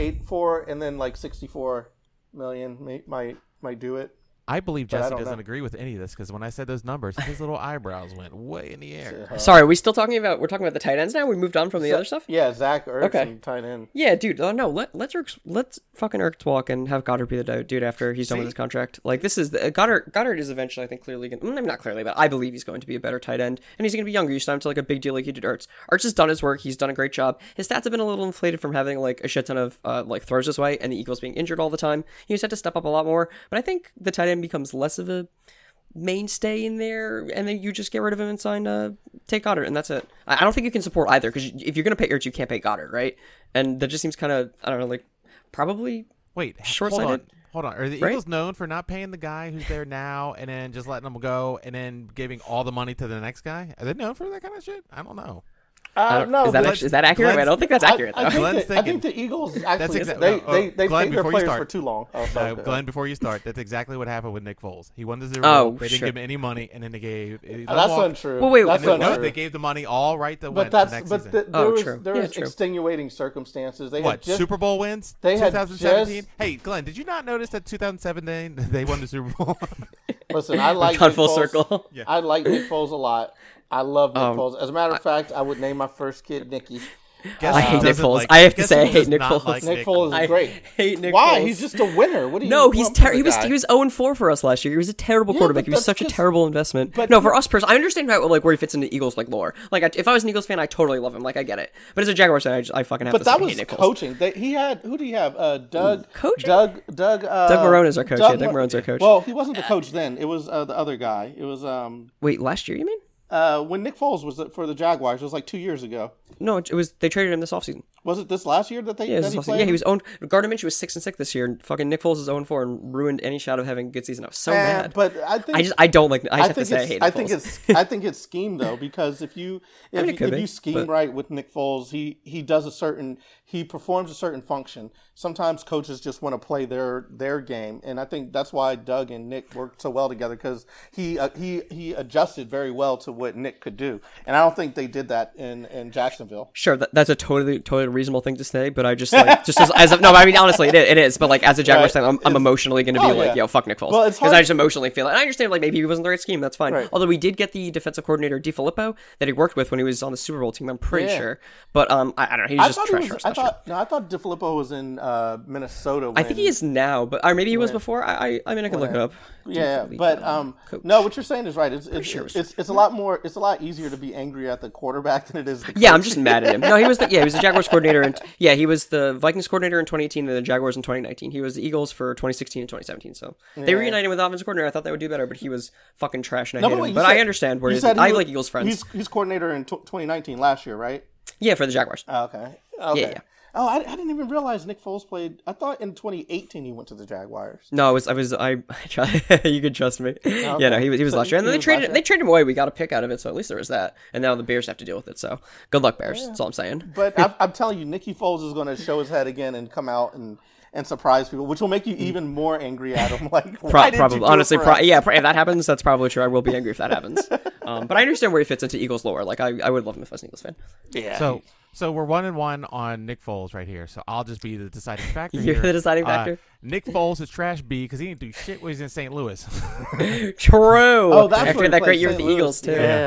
4 and then like 64 million might do it. I believe Jesse doesn't agree with any of this, because when I said those numbers, his little eyebrows went way in the air. Sorry, we're talking about the tight ends now? We moved on from the other stuff? Yeah, Zach Ertz and tight end. Yeah, dude. No, let's fucking Ertz walk and have Goddard be the dude after he's done with his contract. Like, this is Goddard is eventually, I think, clearly going to, not clearly, but I believe he's going to be a better tight end, and he's going to be younger. You signed him to like a big deal like you did Ertz. Ertz has done his work. He's done a great job. His stats have been a little inflated from having like a shit ton of like throws his way and the Eagles being injured all the time. He's had to step up a lot more, but I think the tight end becomes less of a mainstay in there, and then you just get rid of him and sign take Goddard, and that's it. I don't think you can support either, because if you're going to pay Ertz, you can't pay Goddard, right? And that just seems kind of, I don't know, like, probably short-sighted. Hold on. Are the Eagles known for not paying the guy who's there now and then just letting him go and then giving all the money to the next guy? Are they known for that kind of shit? I don't know. No, is that accurate? I don't think that's accurate. I think the Eagles actually they paid their players for too long. Glenn, before you start, that's exactly what happened with Nick Foles. He won the Super Bowl. They didn't give him any money, and then they gave. That's untrue. Well, wait, that's they gave the money all right to win the next season. There was extenuating circumstances. They had Super Bowl wins? They 2017. Hey, Glenn, did you not notice that 2017 they won the Super Bowl? Listen, I like Nick full circle. Yeah. I like Nick Foles a lot. I love Nick Foles. As a matter of fact, I would name my first kid Nicky. I hate Nick Foles. I have to say, I hate Nick Foles. Nick Foles is great. I hate Nick Foles. Why? He's just a winner. What do you? No, he's he was 0-4 for us last year. He was a terrible quarterback. He was such a terrible investment. But no, for us personally, I understand how where he fits into Eagles like lore. Like, if I was an Eagles fan, I totally love him. Like, I get it. But as a Jaguars fan, I fucking have to say, I hate Nick Foles. But that was coaching. He had, who do you have? Doug. Coaching? Doug Marrone is our coach. Doug Marrone's our coach. Well, he wasn't the coach then. It was the other guy. It was Wait, last year you mean? When Nick Foles was for the Jaguars, it was like 2 years ago. No, it was. They traded him this offseason. Was it this last year that they? Yeah, that he played? Yeah, he was owned. Gardner Minshew was 6-6 this year, and fucking Nick Foles is 0-4 and ruined any shot of having a good season. I was so mad. But I think I don't like. I have to say I hate Nick Foles. I think it's scheme though, because if you scheme right with Nick Foles, he does he performs a certain function. Sometimes coaches just want to play their game, and I think that's why Doug and Nick worked so well together, because he adjusted very well to what Nick could do, and I don't think they did that in Jacksonville. Sure, that's a totally reasonable thing to say, but I just like no, I mean honestly, it is. But like as a Jaguars fan, I'm emotionally going to be like, yo, fuck Nick Foles, because I just emotionally feel it. And I understand like maybe he wasn't the right scheme. That's fine. Right. Although we did get the defensive coordinator DiFilippo that he worked with when he was on the Super Bowl team. I'm pretty sure, but I don't know. He's just trash. I thought DiFilippo was in Minnesota. I think he is now, but or maybe he was before. I mean, I can look it up. Yeah, but no, what you're saying is right. It's a lot more. It's a lot easier to be angry at the quarterback than it is. Yeah, I'm just mad at him. No, he was the Jaguars coordinator, and he was the Vikings coordinator in 2018 and the Jaguars in 2019. He was the Eagles for 2016 and 2017. So they reunited him with the offensive coordinator. I thought they would do better, but he was fucking trash, and I hate him. But I understand where he's. I like Eagles friends. He's coordinator in 2019 last year, right? Yeah, for the Jaguars. Okay. Yeah. Oh, I didn't even realize Nick Foles played. I thought in 2018 he went to the Jaguars. No, I you could trust me. Okay. Yeah, no, he was last year. And then they traded him away. We got a pick out of it, so at least there was that. And now the Bears have to deal with it, so good luck, Bears. Yeah. That's all I'm saying. But I'm telling you, Nicky Foles is going to show his head again and come out and surprise people, which will make you even more angry at him. Like, probably, honestly, if that happens, that's probably true. I will be angry if that happens. But I understand where he fits into Eagles lore. Like, I would love him if I was an Eagles fan. Yeah. So we're 1-1 on Nick Foles right here. So I'll just be the deciding factor. You're the deciding factor. Nick Foles is trash B because he didn't do shit when he's in St. Louis. True. Oh, that's after that great year with the Eagles too. Yeah.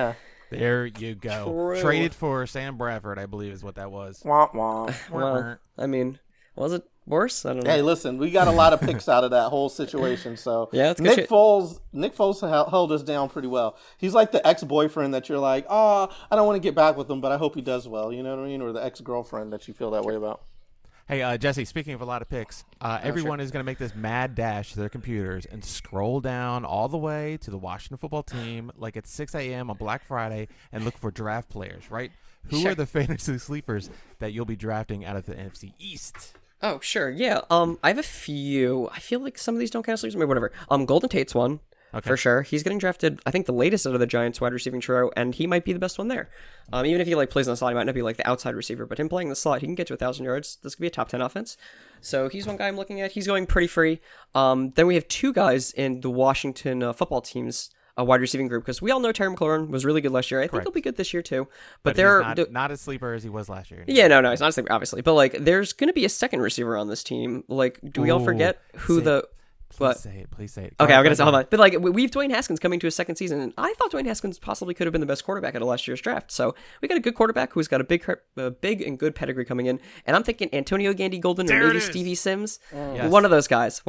There you go. True. Traded for Sam Bradford, I believe, is what that was. Womp womp. Well, I mean, was it worse? I don't know. Hey, listen, we got a lot of picks out of that whole situation. So Yeah, it's good Nick shit. Foles held us down pretty well. He's like the ex-boyfriend that you're like, oh, I don't want to get back with him, but I hope he does well. You know what I mean? Or the ex-girlfriend that you feel that way about. Hey, Jesse, speaking of a lot of picks, everyone is going to make this mad dash to their computers and scroll down all the way to the Washington football team like it's 6 a.m. on Black Friday and look for draft players, right? Who Sure. are the fantasy sleepers that you'll be drafting out of the NFC East? Oh, sure, yeah. I have a few. I feel like some of these don't count as sleepers, maybe whatever. Golden Tate's one. Okay. For sure. He's getting drafted, I think, the latest out of the Giants wide receiving trio, and he might be the best one there. Even if he plays on the slot, he might not be like the outside receiver, but him playing the slot, he can get to 1,000 yards. This could be a top 10 offense. So he's one guy I'm looking at. He's going pretty free. Then we have two guys in the Washington football team's wide receiving group, because we all know Terry McLaurin was really good last year. I think he'll be good this year too. But they're not as sleeper as he was last year. Yeah, no, he's not a sleeper, obviously. But there's going to be a second receiver on this team. Do we all forget who Please say it. Okay, I'm going to say, hold on. But we have Dwayne Haskins coming to his second season, and I thought Dwayne Haskins possibly could have been the best quarterback at last year's draft. So we got a good quarterback who's got a big and good pedigree coming in, and I'm thinking Antonio Gandy Golden or maybe Stevie Sims. Yes. One of those guys.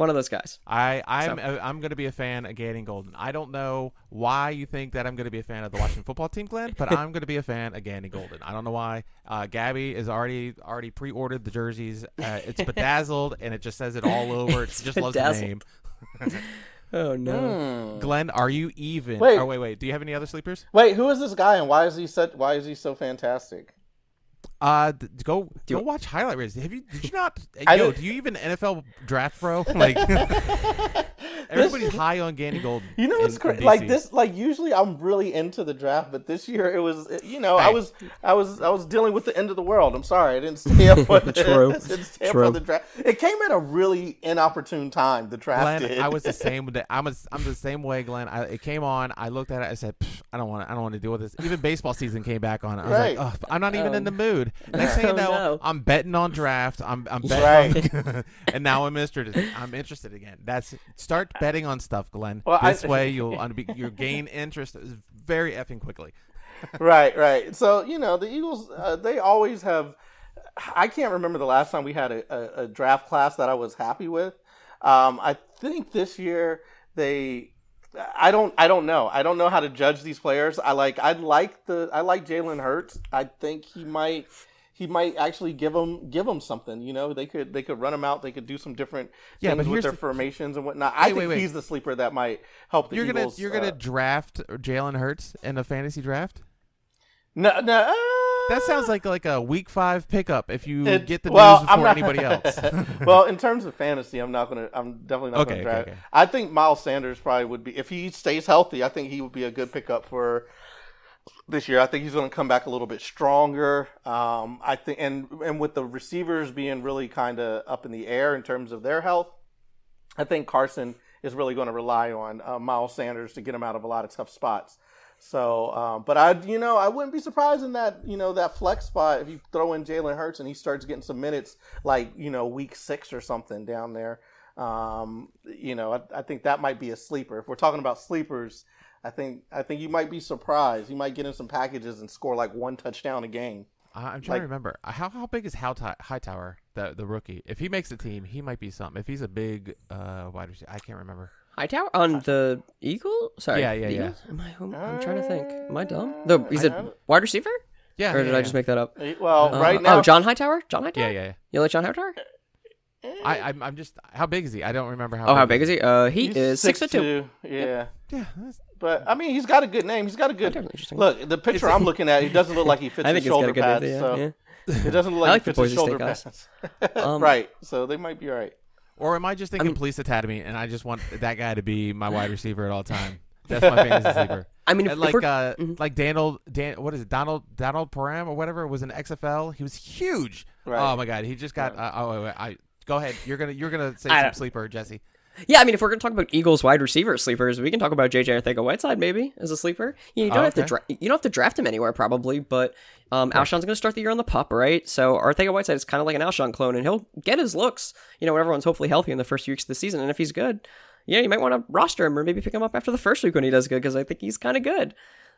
I'm going to be a fan of Gandy Golden. I don't know why you think that I'm going to be a fan of the Washington football team, Glenn, but I'm going to be a fan of Gandy Golden. I don't know why. Gabby is already pre-ordered the jerseys. It's bedazzled, and it just says it all over. It just loves the bedazzled. name. Oh no, Glenn, are you even? Wait. Oh, wait. Do you have any other sleepers? Wait, who is this guy and why is he so fantastic? Go watch highlight reels. Did you not? I Do did. you even NFL draft, bro? Like everybody's high on Gandy Golden. You know what's in crazy? DC. Like this, usually I'm really into the draft, but this year it was, I was dealing with the end of the world. I'm sorry, I didn't stay up on True. on the draft. It came at a really inopportune time. The draft Glenn, did. I was the same. I'm the same way, Glenn. It came on. I looked at it. I said, I don't want to deal with this. Even baseball season came back on. I was Right. like, I'm not even in the mood. Next thing you know, no. I'm betting on draft. I'm betting on, and now I'm interested again. Start betting on stuff, Glenn. Well, this way you'll gain interest very effing quickly. Right. So the Eagles, they always have. I can't remember the last time we had a draft class that I was happy with. I think this year I don't know. I don't know how to judge these players. I like Jalen Hurts. I think he might actually give them something. They could run him out. They could do some different things with their formations and whatnot. I think he's the sleeper that might help the Eagles. You're gonna draft Jalen Hurts in a fantasy draft? No. That sounds like a week 5 pickup if you get the news I'm before not- anybody else. Well, in terms of fantasy, I'm definitely not going to draft. Okay. I think Miles Sanders probably would be, if he stays healthy, I think he would be a good pickup for this year. I think he's going to come back a little bit stronger. I think, and with the receivers being really kind of up in the air in terms of their health, I think Carson is really going to rely on Miles Sanders to get him out of a lot of tough spots. So, but I wouldn't be surprised in that, that flex spot if you throw in Jalen Hurts and he starts getting some minutes, week 6 or something down there. I think that might be a sleeper. If we're talking about sleepers, I think you might be surprised. He might get in some packages and score 1 touchdown a game. I'm trying to remember. How big is Hightower, the rookie? If he makes the team, he might be something. If he's a big wide receiver, I can't remember. Hightower on the Eagle? Sorry. Yeah. Eagles? I'm trying to think. Am I dumb? He's a wide receiver? Yeah. Or did I just make that up? Well, right now. Oh, John Hightower? Yeah. You like John Hightower? I'm just. How big is he? I don't remember how. Oh, how big is he? He He's is 6'2". Yeah. Yeah. But I mean, he's got a good name. He's got a good Interesting. look. The picture I'm looking at, he doesn't look like he fits I his think he's got shoulder a good pads. idea. So Yeah. it doesn't look I like like he the fits his Boise shoulder State pads. Right. So they might be all right. Or am I just thinking Police Academy and I just want that guy to be my wide receiver at all time? That's my fantasy sleeper. I mean, And like what is it? Donald Parham or whatever was in XFL. He was huge. Right. Oh my god, he just got. Go ahead. You're gonna say some sleeper, Jesse. Yeah, I mean, if we're going to talk about Eagles wide receiver sleepers, we can talk about JJ Arcega-Whiteside maybe as a sleeper. You don't have to draft him anywhere probably, but Alshon's going to start the year on the pup, right? So Arcega-Whiteside is kind of like an Alshon clone, and he'll get his looks, when everyone's hopefully healthy in the first few weeks of the season. And if he's good, you might want to roster him or maybe pick him up after the first week when he does good, because I think he's kind of good.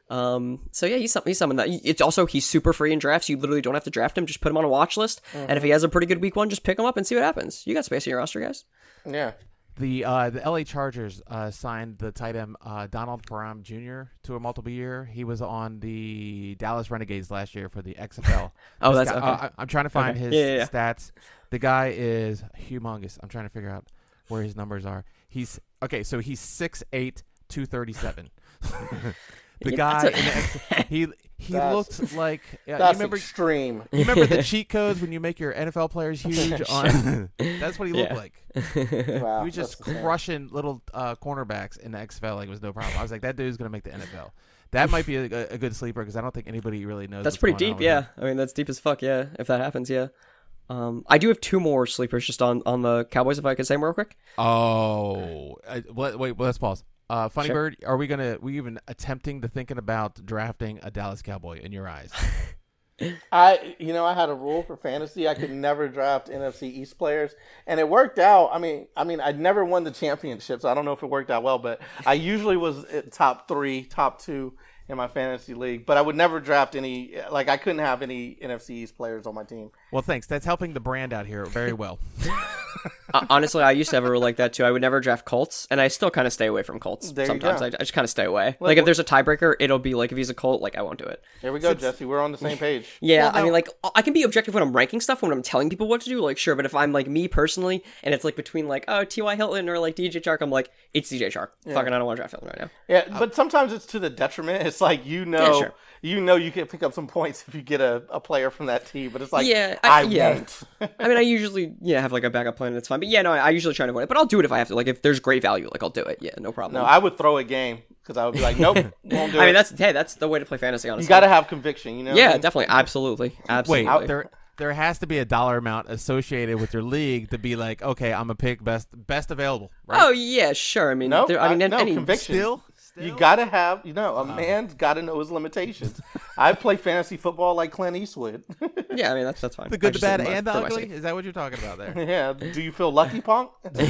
So yeah, he's someone that it's also he's super free in drafts. You literally don't have to draft him; just put him on a watch list. And if he has a pretty good week one, just pick him up and see what happens. You got space in your roster, guys. Yeah. The LA Chargers signed the tight end Donald Parham Jr. to a multiple year. He was on the Dallas Renegades last year for the XFL. Oh, that's guy, okay. I'm trying to find his stats. The guy is humongous. I'm trying to figure out where his numbers are. He's 6'8", 237. The guy, he looked like that's you remember, extreme. You remember the cheat codes when you make your NFL players huge? That's what he looked like. Wow, He was just crushing little cornerbacks in the XFL like it was no problem. I was like, that dude's gonna make the NFL. That might be a good sleeper because I don't think anybody really knows. That's pretty deep, yeah. I mean, that's deep as fuck, yeah. If that happens, yeah. I do have two more sleepers just on the Cowboys, if I could say them real quick. Oh, wait, let's pause. Funny Sure. Bird, are we even attempting to thinking about drafting a Dallas Cowboy in your eyes? I had a rule for fantasy. I could never draft NFC East players, and it worked out. I mean, I never won the championship, so I don't know if it worked out well, but I usually was at top 3, top 2 in my fantasy league. But I would never draft any. Like, I couldn't have any NFC East players on my team. Well, thanks. That's helping the brand out here very well. Honestly, I used to have a rule like that too. I would never draft Colts, and I still kind of stay away from Colts. There you Sometimes go. I just kind of stay away. Like if there's a tiebreaker, it'll be like if he's a Colt, like I won't do it. There we go, Jesse. We're on the same page. Yeah, Well, I no. mean, like I can be objective when I'm ranking stuff, when I'm telling people what to do, like sure. But if I'm like me personally, and it's like between like T.Y. Hilton or like DJ Chark, I'm like it's DJ Chark. Fucking, I don't want to draft Hilton right now. Yeah, but sometimes it's to the detriment. It's like sure. you can pick up some points if you get a player from that team, but it's like I won't. I mean, I usually have like a backup plan, and it's fine. But yeah, no, I usually try to avoid it. But I'll do it if I have to. Like if there's great value, like I'll do it. Yeah, no problem. No, I would throw a game because I would be like, nope, won't do it. I mean, that's the way to play fantasy. Honestly, You got to have conviction, you know? Yeah, definitely, absolutely. Wait, there has to be a dollar amount associated with your league to be like, okay, I'm a pick best available. Right? Oh yeah, sure. I mean, No, any conviction. Still? You got to have, a man's got to know his limitations. I play fantasy football like Clint Eastwood. Yeah, I mean that's fine. The I good, the just bad, say and the for my ugly? sake. Is that what you're talking about there? Yeah. Do you feel lucky, punk?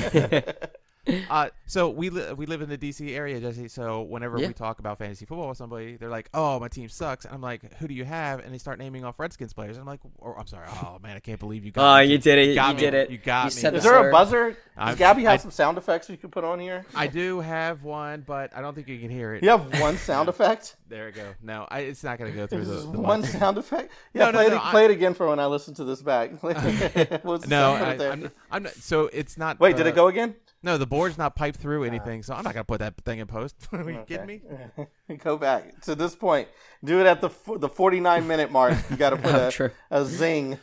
So we live in the DC area, Jesse. So whenever Yeah. we talk about fantasy football with somebody, they're like, "Oh, my team sucks," and I'm like, "Who do you have?" And they start naming off Redskins players. I'm like, I'm sorry. Oh man, I can't believe you got. Oh, me. you did it. got You me. did it. You got You me. said Is the there sir. a buzzer? Does Gabby have I- some sound effects you could put on here? I do have one, but I don't think you can hear it. You have one sound effect? There we go. No, it's not going to go through the One mic. sound effect? Yeah, No, play it again for when I listen to this back. What's the No, sound effect there? I'm not. So it's not. Wait, did it go again? No, the board's not piped through anything, so I'm not going to put that thing in post. Are you kidding me? Go back to this point. Do it at the 49-minute mark. You got to put True. a zing.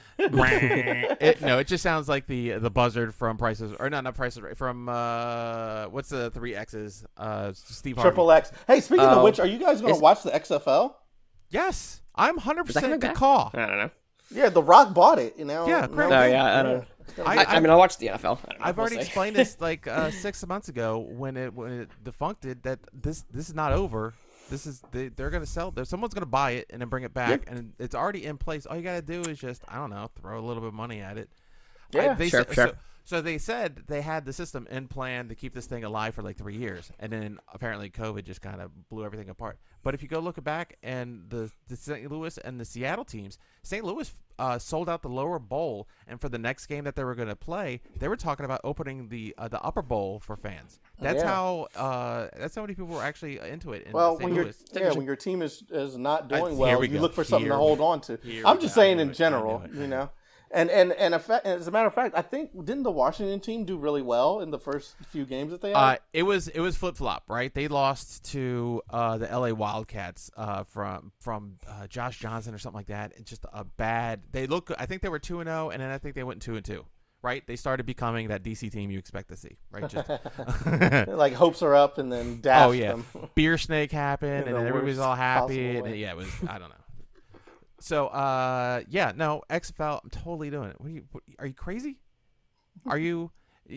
It just sounds like the buzzard from Prices, or not Prices Right, from what's the 3 X's? Steve Harvey. Triple X. Hey, speaking of Oh. which, are you guys going to Is- watch the XFL? Yes, I'm 100% Is that coming good back? call. I don't know. Yeah, The Rock bought it. Yeah, now- correct. Oh yeah, I don't know. I- I mean, I watched the NFL. I don't know, I've we'll already see. explained this like 6 months ago when it defuncted that this is not over. This is they're gonna sell. Someone's gonna buy it and then bring it back, and it's already in place. All you gotta do is just throw a little bit of money at it. Yeah, sure. So they said they had the system in plan to keep this thing alive for like 3 years, and then apparently COVID just kind of blew everything apart. But if you go look back, and the St. Louis and the Seattle teams, St. Louis sold out the lower bowl, and for the next game that they were going to play, they were talking about opening the upper bowl for fans. That's Yeah. that's how many people were actually into it. In Well, St. when Louis. when your team is not doing Here well, we you go. look for something Here to we hold on to. Here I'm we just go. I saying knew in it. I general, knew it. And as a matter of fact, I think didn't the Washington team do really well in the first few games that they had? It was flip flop, right? They lost to the LA Wildcats from Josh Johnson or something like that. It's just a bad. I think they were 2-0, and then I think they went 2-2. Right? They started becoming that DC team you expect to see, right? Just Like hopes are up and then dash oh yeah, them. beer snake happened, and the then everybody's worst all happy, possible and way. yeah, it was I don't know. So no XFL, I'm totally doing it. Are you crazy? Are you?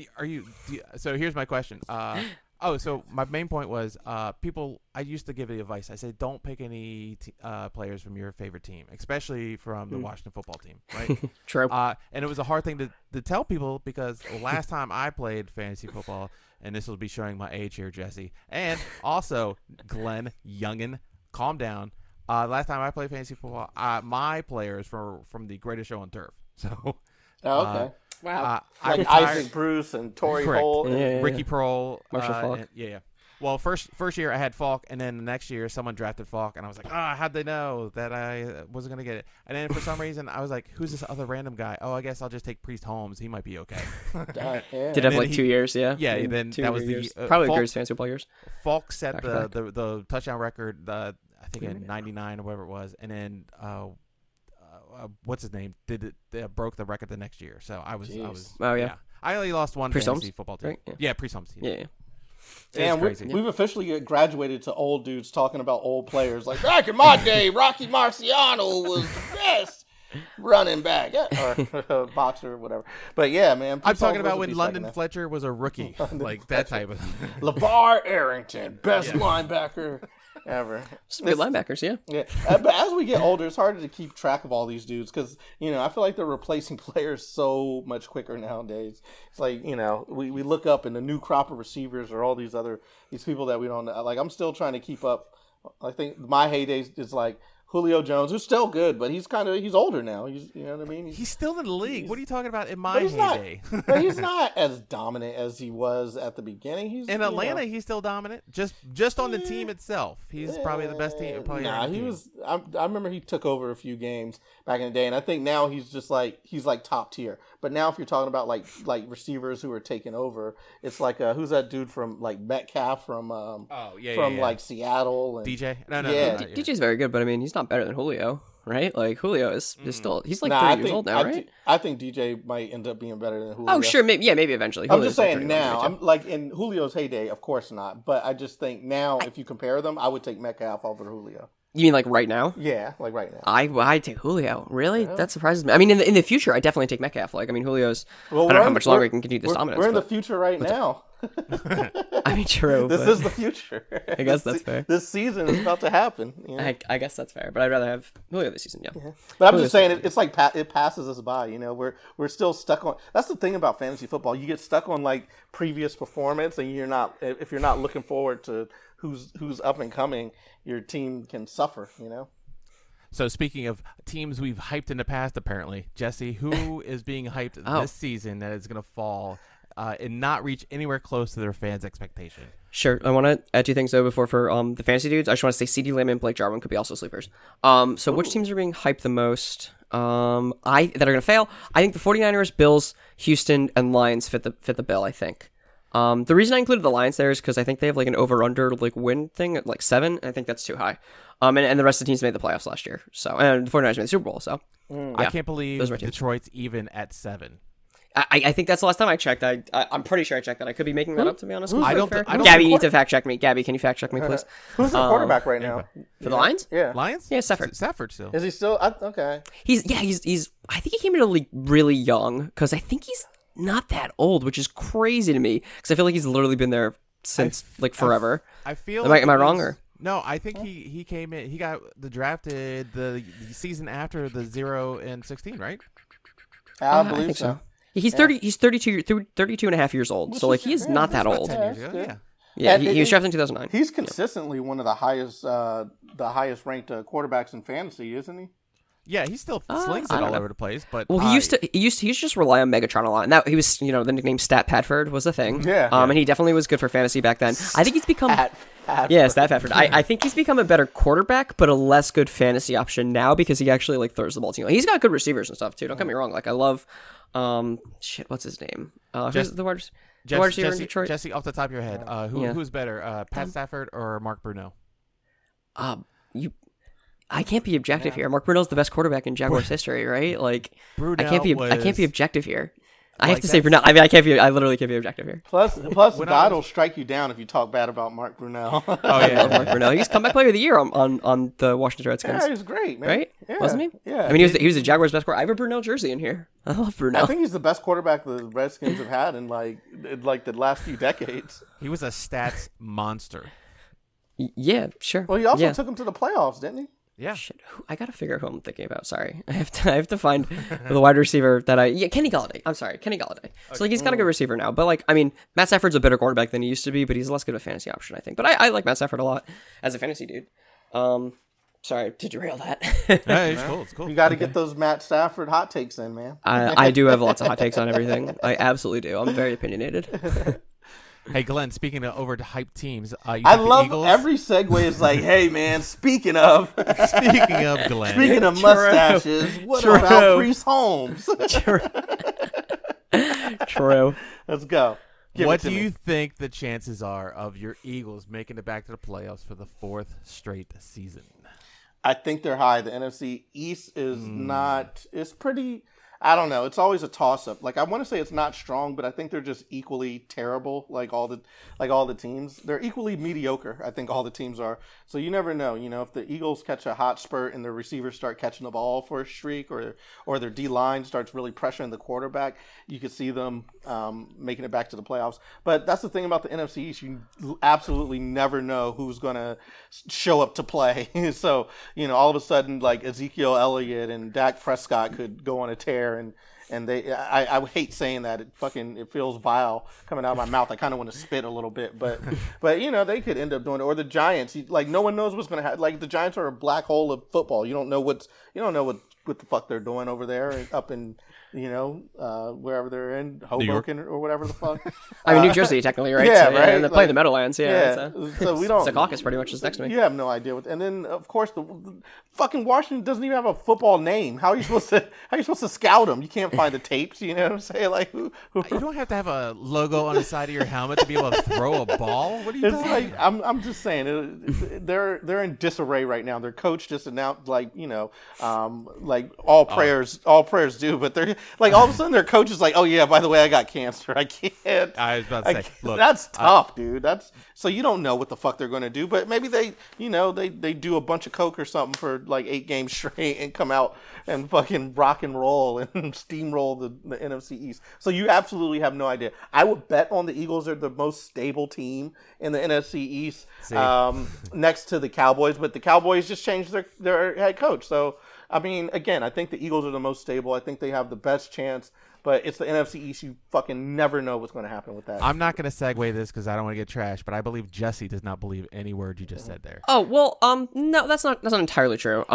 So here's my question. So my main point was people. I used to give the advice. I said don't pick any players from your favorite team, especially from the Washington football team, right? True. And it was a hard thing to tell people because last time I played fantasy football, and this will be showing my age here, Jesse, and also Glenn Youngin, calm down. Last time I played fantasy football, my players from the Greatest Show on Turf. So, Okay. Wow. I Like retired. Isaac Bruce and Torrey Correct. Holt. Yeah. Ricky Pearl, Marshall Faulk. yeah. Well, first year I had Falk, and then the next year someone drafted Falk, and I was like, how'd they know that I wasn't gonna get it? And then for some reason I was like, who's this other random guy? Oh, I guess I'll just take Priest Holmes. He might be okay. Yeah. Did have then like 2 years, yeah. Yeah, then Two that was years. the probably Falk, greatest fantasy football years. Falk set Back to back. the touchdown record. I think in '99 or whatever it was, and then what's his name broke the record the next year. So I was Oh, yeah. I only lost one Priest fantasy Holmes? football team. Right? Yeah, Priest Holmes. Yeah. Damn, crazy. we've officially graduated to old dudes talking about old players. Like, back in my day, Rocky Marciano was the best running back. Or boxer or whatever. But yeah, man. I'm Priest talking Holmes about was a when beast London back in Fletcher was a rookie, like that type of. LeVar Arrington, best linebacker ever. Some good linebackers, yeah. Yeah, but as we get older, it's harder to keep track of all these dudes because, I feel like they're replacing players so much quicker nowadays. It's like, we look up and the new crop of receivers or all these people that we don't know. Like, I'm still trying to keep up. I think my heyday is like Julio Jones, who's still good, but he's older now. You know what I mean? He's still in the league. What are you talking about in my But he's not, heyday? but he's not as dominant as he was at the beginning. He's In Atlanta, he's still dominant. Just on the team itself, he's probably the best team. Probably Nah, on the he team. was. I remember he took over a few games back in the day, and I think now he's like top tier. But now, if you're talking about like receivers who are taking over, it's like who's that dude from like Metcalf from like Seattle and DJ. No, Yeah. DJ's very good, but I mean, he's not better than Julio, right? Like Julio is still he's like Nah, 30 years old now, right? I think DJ might end up being better than Julio. Oh, sure, maybe eventually. I'm Julio's just like saying 31, now. 32. I'm like in Julio's heyday, of course not. But I just think now, if you compare them, I would take Metcalf over Julio. You mean like right now? Yeah, like right now. I take Julio. Really? That surprises me. I mean, in the future, I definitely take Metcalf. Like, I mean, Julio's. Well, I don't know how much longer he can continue this we're, dominance. We're in the but- future right now. I mean, true. This but is the future. I guess that's fair. This season is about to happen. I guess that's fair, but I'd rather have Julio this season. Yeah. But I'm just saying, it's like it passes us by. We're still stuck on. That's the thing about fantasy football. You get stuck on like previous performance, and if you're not looking forward to who's up and coming, your team can suffer. So speaking of teams we've hyped in the past, apparently, Jesse, who is being hyped this season that is going to fall and not reach anywhere close to their fans' expectation? Sure. I want to add 2 things though before for the fantasy dudes. I just want to say CeeDee Lamb and Blake Jarwin could be also sleepers. So which teams are being hyped the most? That are going to fail. I think the 49ers, Bills, Houston, and Lions fit the bill. I think. The reason I included the Lions there is because I think they have like an over/under like win thing at like 7. I think that's too high. And the rest of the teams made the playoffs last year. So and the 49ers made the Super Bowl. So I can't believe Those are my teams. Detroit's even at 7. I think that's the last time I checked. I'm pretty sure I checked that. I could be making that up, to be honest. I don't Gabby, you need to fact check me. Gabby, can you fact check me, please? Who's the quarterback right now? For the Lions? Yeah. Lions? Yeah, Stafford. Stafford still. Is he still? Okay. He's. I think he came into the league really young because I think he's not that old, which is crazy to me because I feel like he's literally been there since like forever. I feel. Am I wrong or? No, I think he came in. He got drafted the season after the 0-16, right? I I believe think so. He's 30. He's 32 and a half years old. So like he is not that old. 10 years that's ago. good. Yeah. Yeah, And he was drafted in 2009. He's consistently one of the highest ranked quarterbacks in fantasy, isn't he? Yeah, he still slings I it don't all know. over the place, but Well, he used to just rely on Megatron a lot, and that he was, the nickname Stat Padford was a thing. Yeah. And he definitely was good for fantasy back then. I think he's become Stat Padford. I think he's become a better quarterback, but a less good fantasy option now because he actually like throws the ball to you. He's got good receivers and stuff too. Don't get me wrong. Like I love, what's his name? Who's the wide receiver in Detroit? Jesse, off the top of your head, who's better, Pat Stafford or Mark Bruno? I can't be objective here. Mark Brunell's the best quarterback in Jaguars history, right? Like Brunell I can't be objective here. I have Like, to say Brunell. I mean, I literally can't be objective here. Plus, God will strike you down if you talk bad about Mark Brunell. Oh I yeah, love Mark Brunell. He's comeback player of the year on the Washington Redskins. Yeah, he's great, man. Right? Yeah. Wasn't he? Yeah. I mean, he was the Jaguars' best quarterback. I have a Brunell jersey in here. I love I Brunell. think he's the best quarterback the Redskins have had in like the last few decades. he was a stats monster. Yeah, sure. Well, he also yeah. took him to the playoffs, didn't he? Yeah, Shit, I gotta figure out who I'm thinking about. Sorry, I have to find the wide receiver that Kenny Galladay. I'm sorry, Kenny Galladay. So like he's got a good receiver now, but like I mean, Matt Stafford's a better quarterback than he used to be, but he's a less good of a fantasy option, I think. But I like Matt Stafford a lot as a fantasy dude. Sorry to derail that. Hey, it's cool. It's cool. You got to get those Matt Stafford hot takes in, man. I do have lots of hot takes on everything. I absolutely do. I'm very opinionated. Hey, Glenn, speaking of overhyped teams, you I think the love Eagles? every segue is like, hey, man, speaking of Speaking of Glenn, speaking of mustaches, what True. about Priest Holmes? True. Let's go. Give what it to do me. you think the chances are of your Eagles making it back to the playoffs for the 4th straight season? I think they're high. The NFC East is not. It's pretty. I don't know. It's always a toss up. Like I want to say it's not strong, but I think they're just equally terrible. Like all the teams, they're equally mediocre. I think all the teams are. So you never know. You know, if the Eagles catch a hot spurt and their receivers start catching the ball for a streak, or their D line starts really pressuring the quarterback, you could see them making it back to the playoffs. But that's the thing about the NFC East. You absolutely never know who's going to show up to play. So, you know, all of a sudden, like Ezekiel Elliott and Dak Prescott could go on a tear, and I hate saying that. It feels vile coming out of my mouth. I kind of want to spit a little bit, but you know, they could end up doing it. Or the Giants, like no one knows what's going to happen. Like the Giants are a black hole of football. You don't know what the fuck they're doing over there and up in, you know, wherever they're in, Hoboken or whatever the fuck. I mean, New Jersey, technically, right? Yeah, So, right? And they play the Meadowlands, Yeah, so we don't. Secaucus pretty much is next to me. You have no idea what. And then of course the fucking Washington doesn't even have a football name. How are you supposed to scout them? You can't find the tapes. You know what I'm saying? Like who You don't have to have a logo on the side of your helmet to be able to throw a ball. What are you It's talking like I'm just saying they're in disarray right now. Their coach just announced like all prayers do, but they're like all of a sudden their coach is like, oh yeah, by the way, I got cancer. I can't. I was about to say, look, that's tough, dude. That's so you don't know what the fuck they're going to do, but maybe they do a bunch of coke or something for like 8 games straight and come out and fucking rock and roll and steamroll the NFC East. So you absolutely have no idea. I would bet on the Eagles are the most stable team in the NFC East, next to the Cowboys. But the Cowboys just changed their head coach. So I mean, again, I think the Eagles are the most stable. I think they have the best chance. But it's the NFC East. You fucking never know what's going to happen with that. I'm not going to segue this because I don't want to get trashed, but I believe Jesse does not believe any word you just said there. Oh well, no, that's not entirely true.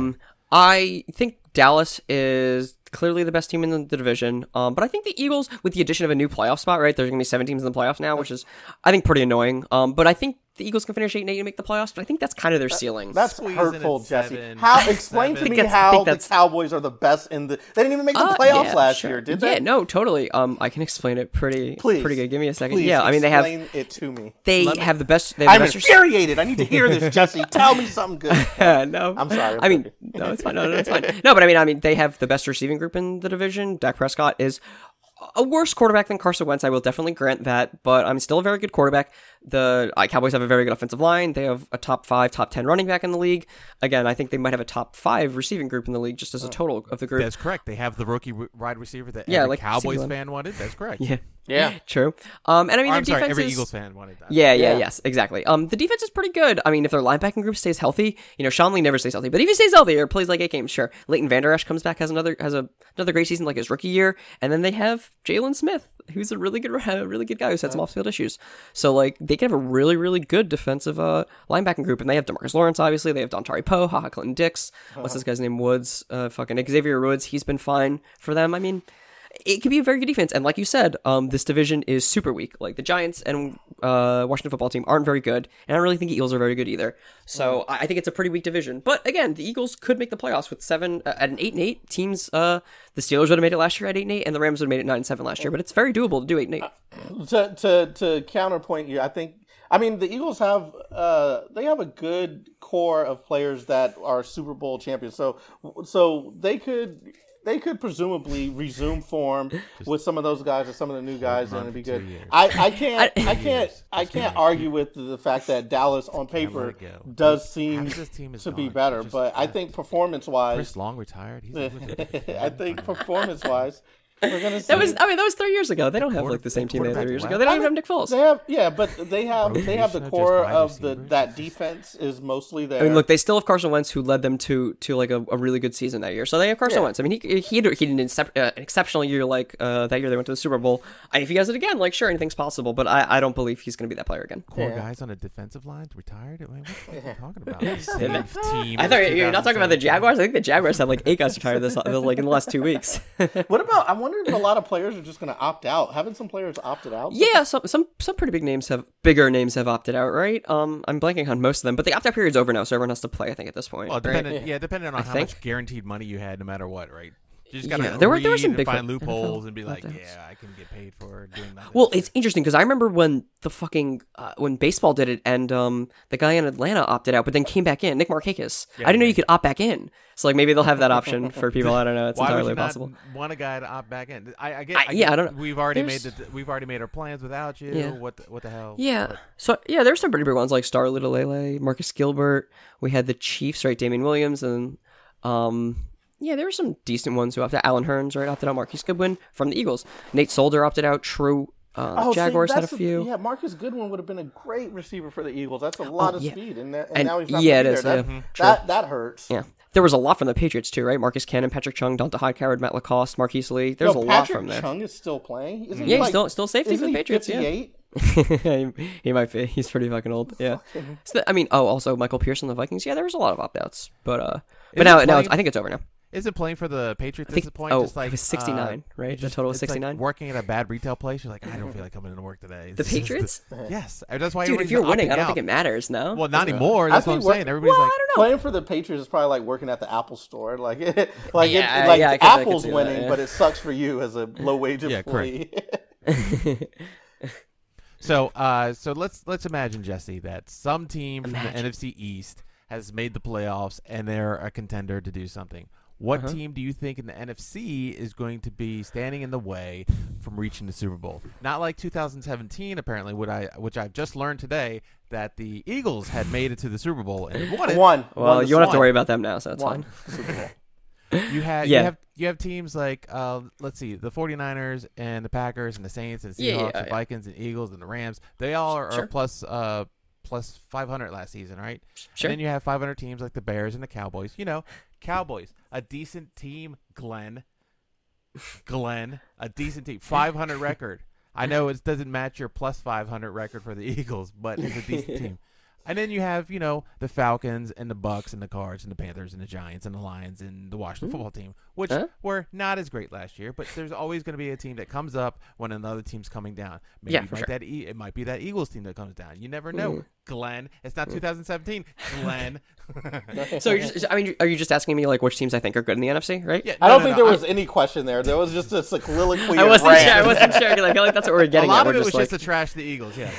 I think Dallas is clearly the best team in the division. But I think the Eagles, with the addition of a new playoff spot, right? There's going to be 7 teams in the playoffs now, which is, I think, pretty annoying. But I think the Eagles can finish 8-8 and make the playoffs. But I think that's kind of their ceiling. That's Squeezing hurtful, at Jesse. 7, Explain to 7. me I how think the that's- Cowboys are the best in the. They didn't even make the playoffs last year, did they? Yeah, no, totally. I can explain it pretty good. Give me a second. Please Yeah, I mean, explain it to me. they have the best. They I'm have the best infuriated. I need to hear this, Jesse. Tell me something good. no, I'm sorry. I mean, no, it's fine. No, it's fine. No, but I mean, they have the best receiving group in the division. Dak Prescott is a worse quarterback than Carson Wentz. I will definitely grant that, but I'm still a very good quarterback. The Cowboys have a very good offensive line. They have a top 5, top 10 running back in the league. Again, I think they might have a top 5 receiving group in the league just as a total of the group. That's correct. They have the rookie wide receiver that Yeah, every like Cowboys CeeDee fan wanted. That's correct. Yeah, true. And I mean, their I'm sorry, defense every is... Eagles fan wanted that. Yes, exactly. The defense is pretty good. I mean, if their linebacking group stays healthy, Sean Lee never stays healthy, but if he stays healthy or plays like 8 games, sure. Leighton Vander Esch comes back, has another great season like his rookie year, and then they have Jalen Smith, who's a really good guy who's had some off-field issues. So like they can have a really, really good defensive linebacking group, and they have DeMarcus Lawrence, obviously. They have Dontari Poe, HaHa Clinton Dix. What's this guy's name? Woods. Fucking Xavier Woods. He's been fine for them. I mean, it could be a very good defense. And like you said, this division is super weak. Like the Giants and Washington football team aren't very good. And I don't really think the Eagles are very good either. So I think it's a pretty weak division. But again, the Eagles could make the playoffs with 7 at an 8-8 teams. The Steelers would have made it last year at 8-8, and the Rams would have made it 9-7 last year. But it's very doable to do 8-8. To counterpoint you, I mean the Eagles have they have a good core of players that are Super Bowl champions. So they could presumably resume form with some of those guys or some of the new guys, and it'd be good. I can't argue with the fact that Dallas on paper does seem to be better, but I think performance wise, Chris Long retired. He's I think performance wise, We're gonna see. That was 3 years ago. They don't have like the same team they had 3 years ago. They don't even have Nick Foles. They have, but they have the of core just wide of receivers. that defense is mostly there. I mean, look, they still have Carson Wentz, who led them to like a really good season that year. So they have Carson Wentz. I mean, he had an exceptional year like that year they went to the Super Bowl. If he does it again, like sure, anything's possible. But I don't believe he's going to be that player again. Core guys on a defensive line retired. I mean, what are you talking about? Safe team. I thought you're not talking about the Jaguars. I think the Jaguars had like 8 guys retired this like in the last 2 weeks. What about? I wonder if a lot of players are just going to opt out. Haven't some players opted out? Yeah, some pretty bigger names have opted out, right? I'm blanking on most of them, but the opt-out period's over now, so everyone has to play. I think at this point. Well, right? depending on how much guaranteed money you had, no matter what, right? You just gotta there were some big find loopholes and be like, opt-outs. yeah, I can get paid for doing that. Well, it's interesting because I remember when the fucking when baseball did it, and the guy in Atlanta opted out, but then came back in. Nick Markakis. I didn't know you could opt back in. So like maybe they'll have that option for people. I don't know. It's Why entirely would you possible. not want a guy to opt back in? I don't know. We've already made our plans without you. Yeah. What the hell? Yeah. But So yeah, there's some pretty big ones like Star Little, Marcus Gilbert. We had the Chiefs, right? Damian Williams, and yeah, there were some decent ones who opted out. Alan Hearns, right? Opted out. Marquise Goodwin from the Eagles. Nate Solder opted out. True. Jaguars had a few. Yeah, Marcus Goodwin would have been a great receiver for the Eagles. That's a lot of speed, and now he's not. Yeah, it there. is. That hurts. Yeah. There was a lot from the Patriots too, right? Marcus Cannon, Patrick Chung, Donta Hightower, Matt Lacoste, Marquise Lee. There's a lot from there. Patrick Chung is still playing. Isn't Yeah, he he's still safety for the Patriots. 58? Yeah, he might be. He's pretty fucking old. Yeah. I mean, also Michael Pierce on the Vikings. Yeah, there was a lot of opt-outs, but now I think it's over now. is it playing for the Patriots at this point? Just like it was 69, right? The total was 69. Like working at a bad retail place, you're like, I don't feel like coming into work today. The Patriots? Yes, that's why. Dude, if you're winning, I don't think it matters. No. Well, not anymore. That's what I'm saying. Everybody's like, I don't know. Playing for the Patriots is probably like working at the Apple store. Like Yeah, I could Apple's see that, winning, yeah. but it sucks for you as a low wage employee. So let's imagine, Jesse, that some team from the NFC East has made the playoffs and they're a contender to do something. What team do you think in the NFC is going to be standing in the way from reaching the Super Bowl? Not like 2017, apparently, which I've just learned today that the Eagles had made it to the Super Bowl and won it. Well, you don't have to worry about them now, so that's fine. You have teams like let's see, the 49ers and the Packers and the Saints and Seahawks and Vikings and Eagles and the Rams. They all are plus 500 last season, right? Sure. And then you have 500 teams like the Bears and the Cowboys. You know, Cowboys, a decent team, Glenn, a decent team, 500 record. I know it doesn't match your plus 500 record for the Eagles, but it's a decent team. And then you have, you know, the Falcons and the Bucks and the Cards and the Panthers and the Giants and the Lions and the Washington football team, which were not as great last year. But there's always going to be a team that comes up when another team's coming down. Maybe it might be that Eagles team that comes down. You never know, Glenn. It's not 2017, Glenn. So are you just asking me like which teams I think are good in the NFC, right? Yeah, I don't think there was any question there. There was just a soliloquy. I wasn't sure. I feel like that's what we're getting at. A lot at. of it was just to trash the Eagles, yeah.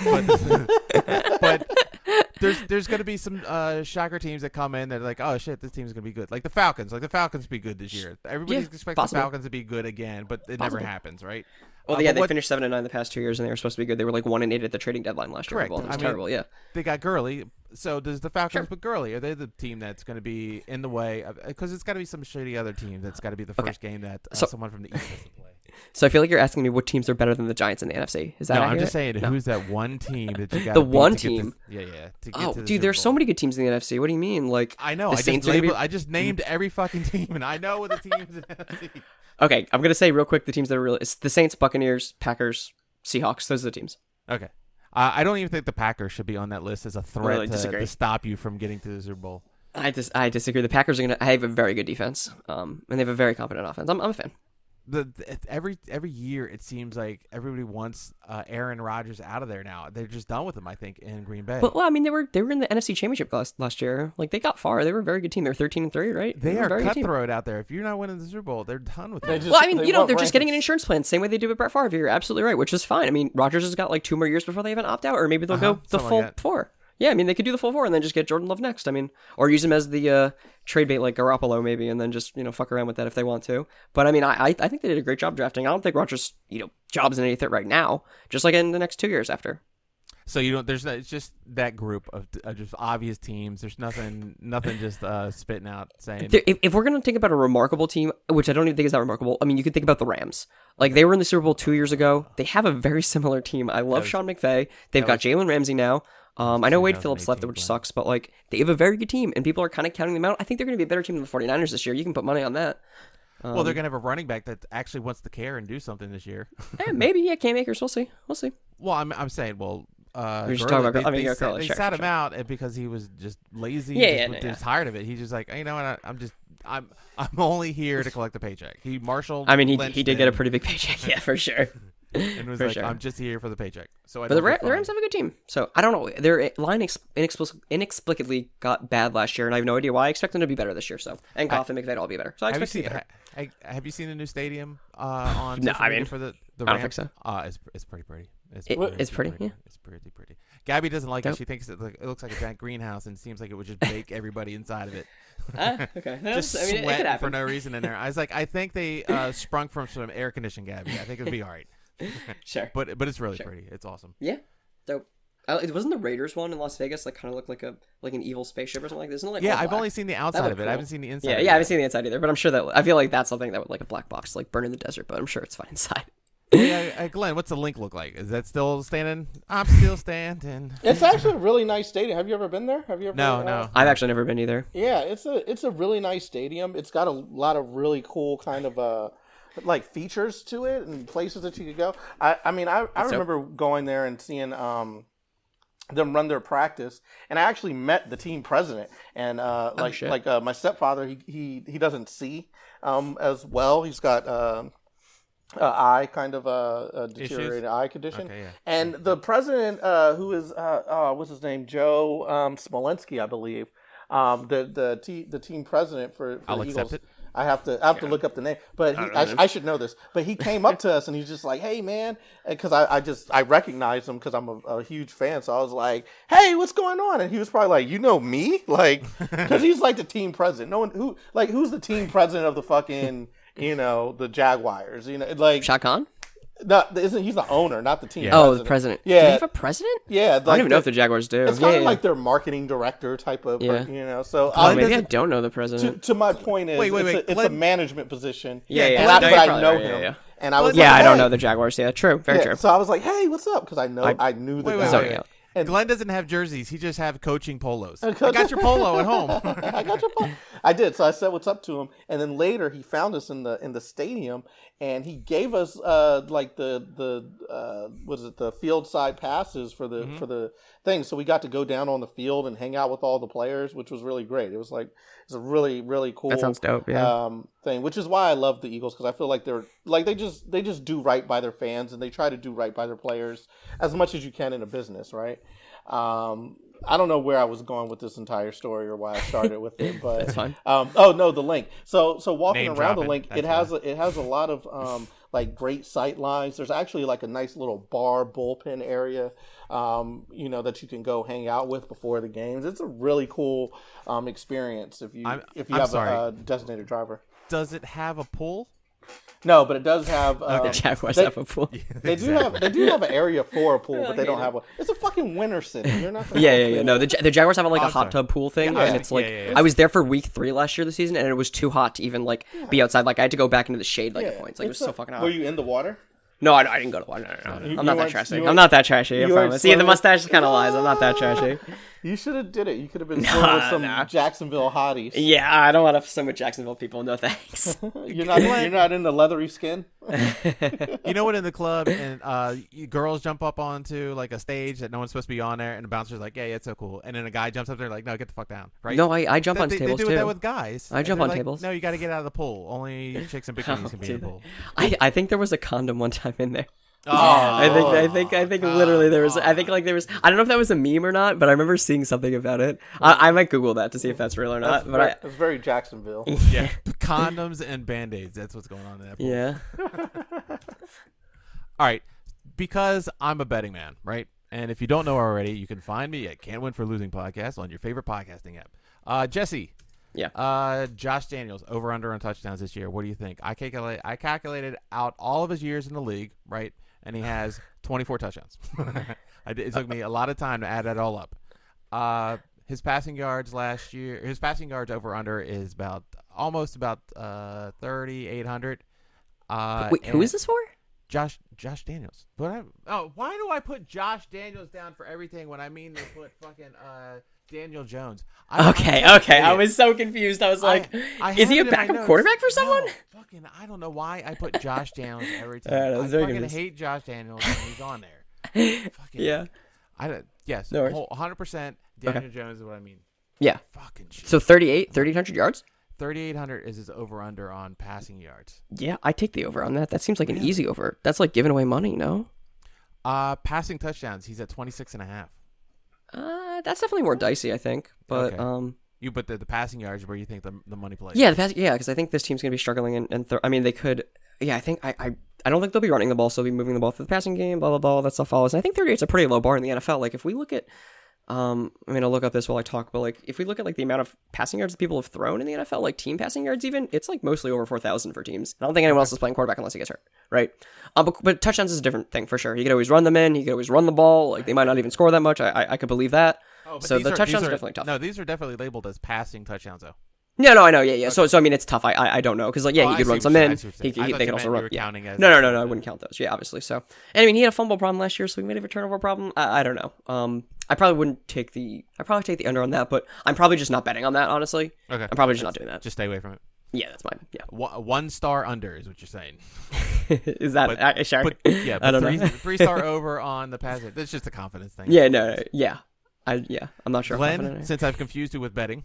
But there's going to be some shocker teams that come in that are like, oh shit, this team's going to be good. Like the Falcons. Like the Falcons be good this year. Everybody expects the Falcons to be good again, but it never happens, right? Well, they finished 7-9 the past 2 years, and they were supposed to be good. They were like 1-8 at the trading deadline last year. Correct. Well, it was terrible. Yeah. They got Gurley. So does the Falcons put Gurley? Are they the team that's going to be in the way? Because it's got to be some shitty other team that's got to be the first game that someone from the East has to play. So I feel like you're asking me what teams are better than the Giants in the NFC. Is that no? accurate? I'm just saying who's that one team that you got the one team. To get oh, to the dude, Super there's Bowl. so many good teams in the NFC. What do you mean? Like I know. The Saints are gonna be... I just named every fucking team, and I know what the teams in the NFC. Okay, I'm gonna say real quick the teams that are real. It's the Saints, Buccaneers, Packers, Seahawks. Those are the teams. Okay. I don't even think the Packers should be on that list as a threat really to stop you from getting to the Super Bowl. I disagree. The Packers are gonna have a very good defense, and they have a very competent offense. I'm a fan. Every year it seems like everybody wants Aaron Rodgers out of there now. They're just done with him, I think, in Green Bay. But well, I mean, they were in the NFC Championship last year. Like they got far. They were a very good team. They were 13-3, right? They are cutthroat out there. If you're not winning the Super Bowl, they're done with it. Well, I mean, they're just getting an insurance plan, same way they do with Brett Favre. You're absolutely right, which is fine. I mean, Rodgers has got like 2 more years before they even opt out, or maybe they'll go the full like 4. Yeah, I mean, they could do the full 4 and then just get Jordan Love next. I mean, or use him as the trade bait like Garoppolo maybe, and then just, fuck around with that if they want to. But I mean, I think they did a great job drafting. I don't think Rodgers, jobs in anything right now, just like in the next 2 years after. So you don't. There's no, it's just that group of just obvious teams. There's nothing just spitting out saying. If we're gonna think about a remarkable team, which I don't even think is that remarkable, I mean, you could think about the Rams. Like they were in the Super Bowl 2 years ago. They have a very similar team. I love Sean McVay. They've got Jalen Ramsey now. I know Wade Phillips left, which sucks, but like they have a very good team, and people are kind of counting them out. I think they're going to be a better team than the 49ers this year. You can put money on that. Well, they're going to have a running back that actually wants to care and do something this year. Maybe, yeah, Cam Akers. We'll see. Well, I'm saying, well, You're just talking about. they sat him out because he was just lazy. He was tired of it. He's just like, you know what? I'm only here to collect a paycheck. He marshaled. I mean, he did get a pretty big paycheck, yeah, for sure. And was like, I'm just here for the paycheck. So, but the Rams have a good team. So I don't know. Their line inexplicably got bad last year, and I have no idea why. I expect them to be better this year. So and Goff and McVay all be better. So I expect them to be better. Have you seen the new stadium on? No, I mean for the Rams? I don't think so. It's pretty pretty. It's pretty. Yeah. It's pretty. Gabby doesn't like it. She thinks it looks like a giant greenhouse, and it seems like it would just bake everybody inside of it. Okay. Just sweat for no reason in there. I was like, I think they sprung from some air conditioning, Gabby. I think it'd be all right. Sure. But it's really pretty. It's awesome. Yeah. Dope. It wasn't the Raiders one in Las Vegas like kind of looked like an evil spaceship or something like this. Isn't it like yeah, I've only seen the outside of it. Cool. I haven't seen the inside. Yeah, I haven't seen the inside either. But I'm sure that I feel like that's something that would like a black box like burn in the desert. But I'm sure it's fine inside. Yeah, Glenn, what's the link look like? Is that still standing? I'm still standing. It's actually a really nice stadium. Have you ever been there? Have you ever? No. I've actually never been either. Yeah, it's a really nice stadium. It's got a lot of really cool kind of like features to it and places that you could go. I remember going there and seeing them run their practice, and I actually met the team president. And my stepfather, he doesn't see as well. He's got eye kind of a deteriorated eye condition. Okay, yeah. And the president, who is what's his name, Joe Smolensky, I believe, the team president for I'll the accept Eagles. it. I have to look up the name, but I should know this. But he came up to us and he's just like, "Hey, man," because I recognized him because I'm a huge fan. So I was like, "Hey, what's going on?" And he was probably like, "You know me?" Like, because he's like the team president. No one who's the team president of the fucking the Jaguars? Like Shad Khan? No, he's the owner, not the team. Yeah. president. The president. Yeah, do they have a president? Yeah, I don't even know if the Jaguars do. It's kind of like their marketing director type of, So maybe I don't know the president. To my point is, wait. It's a management position. Yeah. But I know him. Yeah. And I was I don't know the Jaguars. Yeah, true, very true. So I was like, "Hey, what's up?" Because I knew the guy. Wait. And Glenn doesn't have jerseys. He just have coaching polos. I got your polo at home. I got your polo. I did. So I said what's up to him, and then later he found us in the stadium, and he gave us like the field side passes for the thing. So we got to go down on the field and hang out with all the players, which was really great. It's a really really cool. That sounds dope. Yeah. Thing, which is why I love the Eagles, because I feel like they just do right by their fans, and they try to do right by their players as much as you can in a business, right? I don't know where I was going with this entire story or why I started with it, but that's fine. The link. So walking Name around dropping. the link, it has a lot of like great sight lines. There's actually like a nice little bar bullpen area, that you can go hang out with before the games. It's a really cool experience if you have a designated driver. Does it have a pool? No, but it does have. The Jaguars have a pool. They do have an area for a pool, but they don't have one. It's a fucking winter city. You're not. Yeah. No, the Jaguars have like a hot tub pool thing, and it's like Yeah. I was there for week 3 last year of the season, and it was too hot to even like be outside. Like I had to go back into the shade at points. Like it was so fucking hot. Were you in the water? No, I didn't go to one. No. I'm not that trashy. you I'm not that trashy. I promise. See, the mustache kind of lies. I'm not that trashy. You should have did it. You could have been swimming with some Jacksonville hotties. Yeah, I don't want to swim with Jacksonville people. No thanks. You're not in the leathery skin. You know what? In the club, and girls jump up onto like a stage that no one's supposed to be on there, and the bouncer's like, "Yeah, it's so cool." And then a guy jumps up there like, "No, get the fuck down!" Right? No, I jump on tables too. They do that with too. guys. I jump on like, tables. No, you got to get out of the pool. Only chicks and bikinis can be in the pool. I think there was a condom one time in there. Oh, I think literally there was. I think like there was. I don't know if that was a meme or not, but I remember seeing something about it. I might Google that to see if that's real or not. It's very Jacksonville. Yeah, condoms and Band-Aids. That's what's going on in that pool. Yeah. All right, because I'm a betting man, right? And if you don't know already, you can find me at Can't Win for Losing Podcast on your favorite podcasting app. Jesse. Yeah. Josh Daniels, over under on touchdowns this year. What do you think? I calculated out all of his years in the league, right? And he has 24 touchdowns. It took me a lot of time to add that all up. His passing yards last year, his passing yards over under is almost about 3,800. Wait, who is this for? Josh Daniels. Why do I put Josh Daniels down for everything when I mean to put fucking Daniel Jones? Okay. I was so confused. I was like, is he a backup quarterback for someone? No, I don't know why I put Josh Daniels every time. I was very fucking confused. hate Josh Daniels when he's on there. Yeah. Yes. No worries. 100% Daniel Jones is what I mean. Yeah. Fucking shit. So 3,800 yards? 3,800 is his over-under on passing yards. Yeah, I take the over on that. That seems like an easy over. That's like giving away money, no? Passing touchdowns, he's at 26.5. That's definitely more dicey, I think. But Okay. You put the passing yards where you think the money plays. yeah, because I think this team's gonna be struggling and I mean they could. Yeah, I think I don't think they'll be running the ball, so they'll be moving the ball through the passing game. Blah blah blah. That stuff follows. And I think 38 is a pretty low bar in the NFL. Like if we look at, I mean I'll look up this while I talk, but like if we look at like the amount of passing yards that people have thrown in the NFL, like team passing yards, even it's like mostly over 4,000 for teams. I don't think anyone else is playing quarterback unless he gets hurt, right? But touchdowns is a different thing for sure. He could always run them in. He could always run the ball. Like they might not even score that much. I could believe that. So the touchdowns are definitely tough. No, these are definitely labeled as passing touchdowns though. No, I know, yeah. Okay. So I mean, it's tough. I don't know because like he could run some in. They could also run. Yeah. No. I wouldn't count those. Yeah, obviously. So, and I mean, he had a fumble problem last year, so he might have a turnover problem. I don't know. I probably wouldn't take the. I probably take the under on that, but I'm probably just not betting on that. Honestly. Okay. I'm probably just not doing that. Just stay away from it. Yeah, that's mine. Yeah. 1 star under is what you're saying. Is that sure? Yeah. I don't know. 3-star over on the passing. That's just a confidence thing. Yeah. No. Yeah. I'm not sure. Glenn, since I've confused you with betting.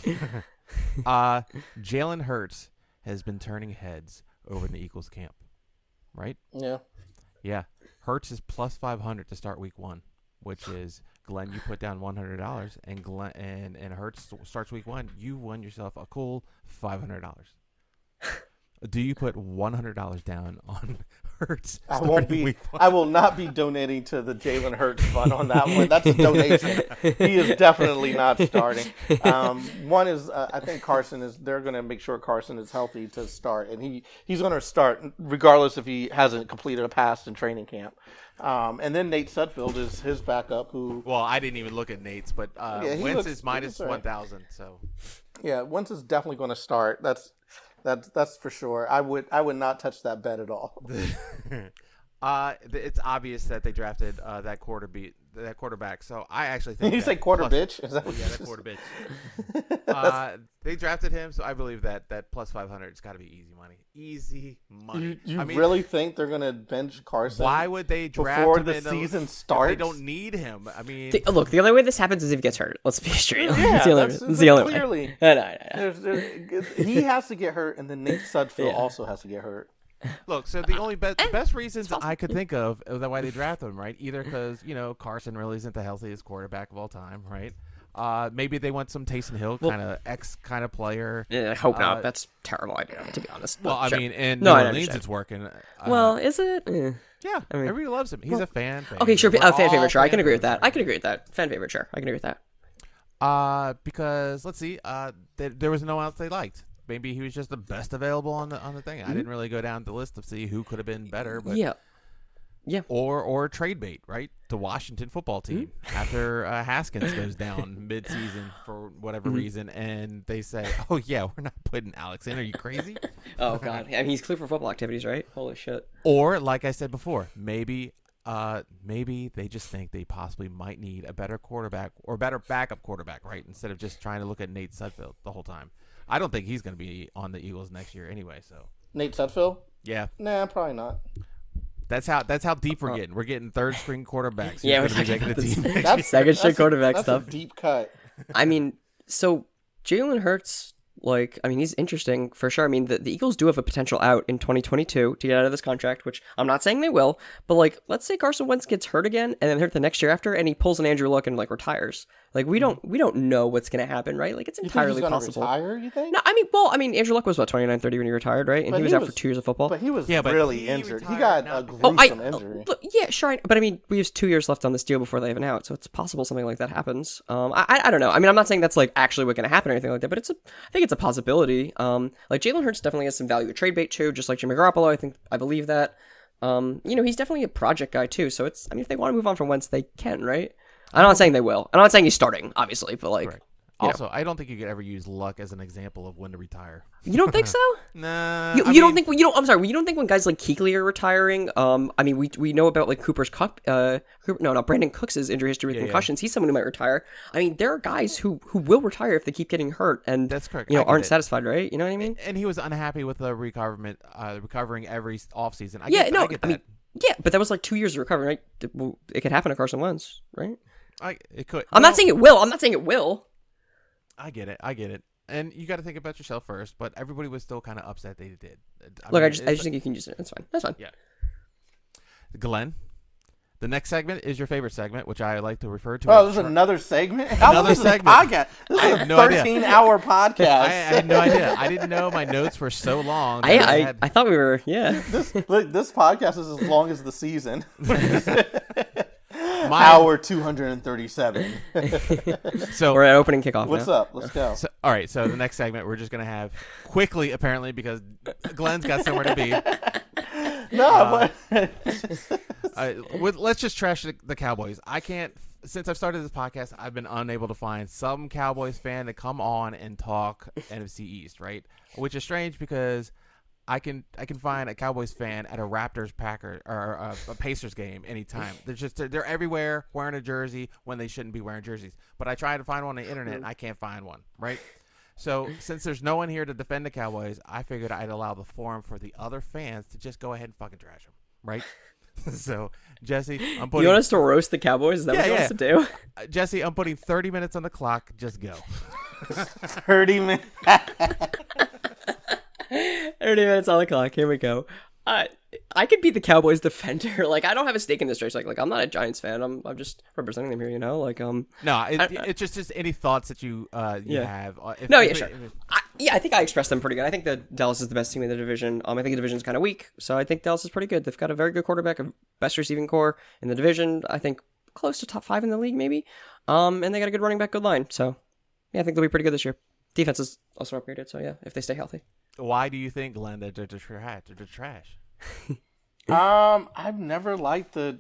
Jalen Hurts has been turning heads over in the Eagles camp, right? Yeah. Hurts is plus 500 to start week 1, which is Glenn. You put down $100, and Glenn and Hurts starts week 1. You won yourself a cool $500. Do you put $100 down on Hurts? I will not be donating to the Jalen Hurts fund on that one. That's a donation. He is definitely not starting. One is I think Carson is. They're going to make sure Carson is healthy to start, and he's going to start regardless if he hasn't completed a pass in training camp. And then Nate Sudfeld is his backup. Well, I didn't even look at Nate's, but Wentz is minus 1,000. So yeah, Wentz is definitely going to start. That's for sure. I would not touch that bet at all. It's obvious that they drafted that quarterback. So I actually think you say quarter bitch. Is that what that quarter bitch. They drafted him, so I believe that plus 500 has got to be easy money. Easy money. You really think they're gonna bench Carson? Why would they draft before him the season starts? They don't need him. I mean, look, the only way this happens is if he gets hurt. Let's be straight. Yeah, that's the only way. No. He has to get hurt, and then Nate Sudfeld also has to get hurt. Look, so the only best reasons I could think of why they draft him, right? Either because Carson really isn't the healthiest quarterback of all time, right? Maybe they want some Taysom Hill kind of player. Yeah, I hope not. That's a terrible idea, to be honest. Well, sure. I mean, in New Orleans it's working. Well, is it? Yeah, I mean, everybody loves him. He's a fan. Okay, sure. Fan favorite, sure. I can agree with that. Fan favorite, sure. I can agree with that. Because let's see, there was no one else they liked. Maybe he was just the best available on the thing. Mm-hmm. I didn't really go down the list to see who could have been better, but yeah. Or trade bait, right? The Washington football team after Haskins goes down mid-season for whatever reason, and they say, "Oh yeah, we're not putting Alex in. Are you crazy?" Oh god, I mean he's clear for football activities, right? Holy shit. Or like I said before, maybe they just think they possibly might need a better quarterback or better backup quarterback, right? Instead of just trying to look at Nate Sudfeld the whole time. I don't think he's going to be on the Eagles next year anyway. So Nate Sudfeld? Yeah. Nah, probably not. That's how deep we're getting. We're getting third string quarterbacks. Yeah, we're making the team. That's second string quarterback stuff. That's a deep cut. I mean, so Jalen Hurts, he's interesting for sure. I mean, the Eagles do have a potential out in 2022 to get out of this contract, which I'm not saying they will, but let's say Carson Wentz gets hurt again and then hurt the next year after, and he pulls an Andrew Luck and retires. We don't know what's going to happen, right? It's entirely possible. Retire, you think? No, I mean, Andrew Luck was 29, 30 when he retired, right? And he was out for 2 years of football. But he was really injured. He got a gruesome injury. Yeah, sure. But I mean, we have 2 years left on this deal before they have an out, so it's possible something like that happens. I don't know. I mean, I'm not saying that's actually what's going to happen or anything like that, but I think it's a possibility. Jalen Hurts definitely has some value at trade bait too, just like Jimmy Garoppolo. I believe that. He's definitely a project guy too. So it's, I mean, if they want to move on from Wentz, they can, right? I'm not saying they will. I'm not saying he's starting, obviously, but like. Correct. Also, I don't think you could ever use luck as an example of when to retire. You don't think so? Nah. You don't think I'm sorry. You don't think when guys like Kuechly are retiring? I mean, we know about like Brandon Cooks' injury history with concussions. He's someone who might retire. I mean, there are guys who will retire if they keep getting hurt and that's correct. Aren't satisfied, right? You know what I mean? And he was unhappy with the recovering every offseason. I get that. mean, yeah, but that was like 2 years of recovery, right? It could happen to Carson Wentz, right? It could. I'm not saying it will. I get it. And you got to think about yourself first, but everybody was still kind of upset they did. I just think you can use it. That's fine. Yeah. Glenn, the next segment is your favorite segment, which I like to refer to. Oh, this is another segment? Another segment. Podcast. This is a 13-hour podcast. I had no idea. I didn't know my notes were so long. I thought we were, yeah. This podcast is as long as the season. Hour 237. So we're at opening kickoff. What's up? Let's go. So, all right. So the next segment we're just gonna have quickly, apparently, because Glenn's got somewhere to be. Let's just trash the Cowboys. I can't. Since I've started this podcast, I've been unable to find some Cowboys fan to come on and talk NFC East, right? Which is strange because I can find a Cowboys fan at a Raptors Packers or a Pacers game anytime. They're everywhere wearing a jersey when they shouldn't be wearing jerseys. But I try to find one on the internet and I can't find one, right? So since there's no one here to defend the Cowboys, I figured I'd allow the forum for the other fans to just go ahead and fucking trash them, right? So Jesse, I'm putting. You want us to roast the Cowboys? Is that what you want us to do? Jesse, I'm putting 30 minutes on the clock. Just go. 30 minutes. 30 minutes on the clock. Here we go. I could be the Cowboys defender. Like, I don't have a stake in this race. Like I'm not a Giants fan. I'm just representing them here. Like No, it's just any thoughts that you have. Sure. I think I expressed them pretty good. I think that Dallas is the best team in the division. I think the division's kind of weak, so I think Dallas is pretty good. They've got a very good quarterback, a best receiving core in the division. I think close to top 5 in the league, maybe. And they got a good running back, good line. So yeah, I think they'll be pretty good this year. Defense is also upgraded, so yeah, if they stay healthy. Why do you think, Glenn, that they're trash? I've never liked the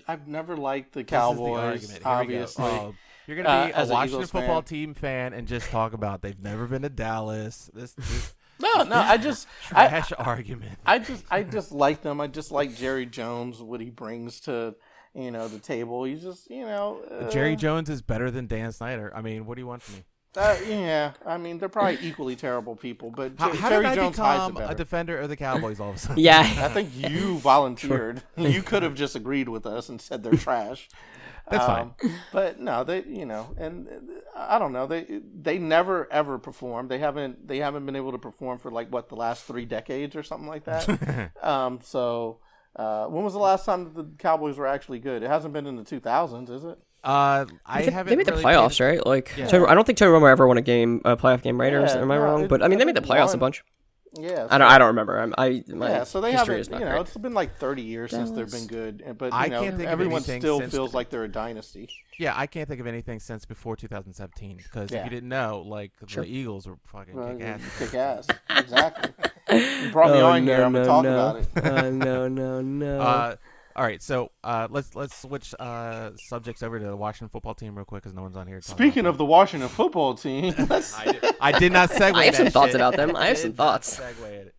Cowboys. Obviously, you're gonna be a as Washington football team fan and just talk about they've never been to Dallas. This I just trash argument. I just like them. I just like Jerry Jones, what he brings to the table. He's just Jerry Jones is better than Dan Snyder. I mean, what do you want from me? Yeah, I mean they're probably equally terrible people, but how Jerry did I Jones hides it become better. a defender of the Cowboys all of a sudden? Yeah, I think you volunteered. You could have just agreed with us and said they're trash. That's fine. But no, they and I don't know. They never ever perform. They haven't been able to perform for the last 3 decades or something like that. So when was the last time that the Cowboys were actually good? It hasn't been in the 2000s, is it? They made the playoffs, right? Like, yeah. I don't think Tony Romo ever won a playoff game, right? Yeah, am I wrong? But I mean, they made the playoffs a bunch. Yeah, so, I don't remember. So they haven't. It's been like 30 years since they've been good, but can't think everyone of still feels like they're a dynasty. Yeah, I can't think of anything since before 2017 because if you didn't know, the Eagles were fucking kick ass. Exactly. You brought me on here. I'm gonna talk about it. No. All right, so let's switch subjects over to the Washington football team real quick because no one's on here. Speaking of the Washington football team, I did not segue. I have some thoughts shit. about them. I have some thoughts. Segue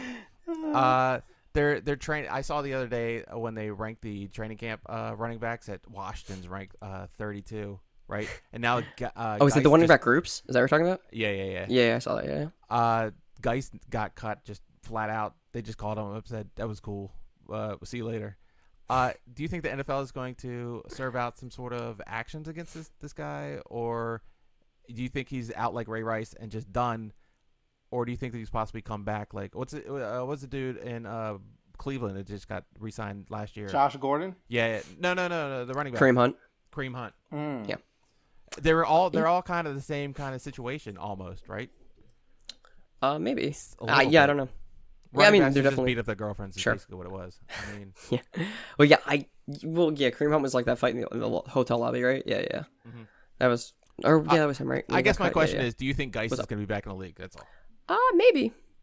it. They're train. I saw the other day when they ranked the training camp running backs at Washington's ranked 32, right? And now is it the running back groups? Is that what you're talking about? Yeah. Yeah, I saw that. Yeah. Geist got cut just flat out. They just called him up, said that was cool. We'll see you later. Do you think the NFL is going to serve out some sort of actions against this guy, or do you think he's out like Ray Rice and just done, or do you think that he's possibly come back? Like what's the dude in Cleveland that just got re-signed last year? Josh Gordon? Yeah. No, the running back. Kareem Hunt. Yeah. They're all kind of the same kind of situation almost, right? Maybe. I don't know. Running yeah, I mean, backs they're just definitely beat up their girlfriends. Is basically what it was. I mean, yeah. Kareem Hunt was like that fight in the hotel lobby, right? Yeah. Mm-hmm. That was him, right? I guess my question is, do you think Geist is going to be back in the league? That's all. Maybe.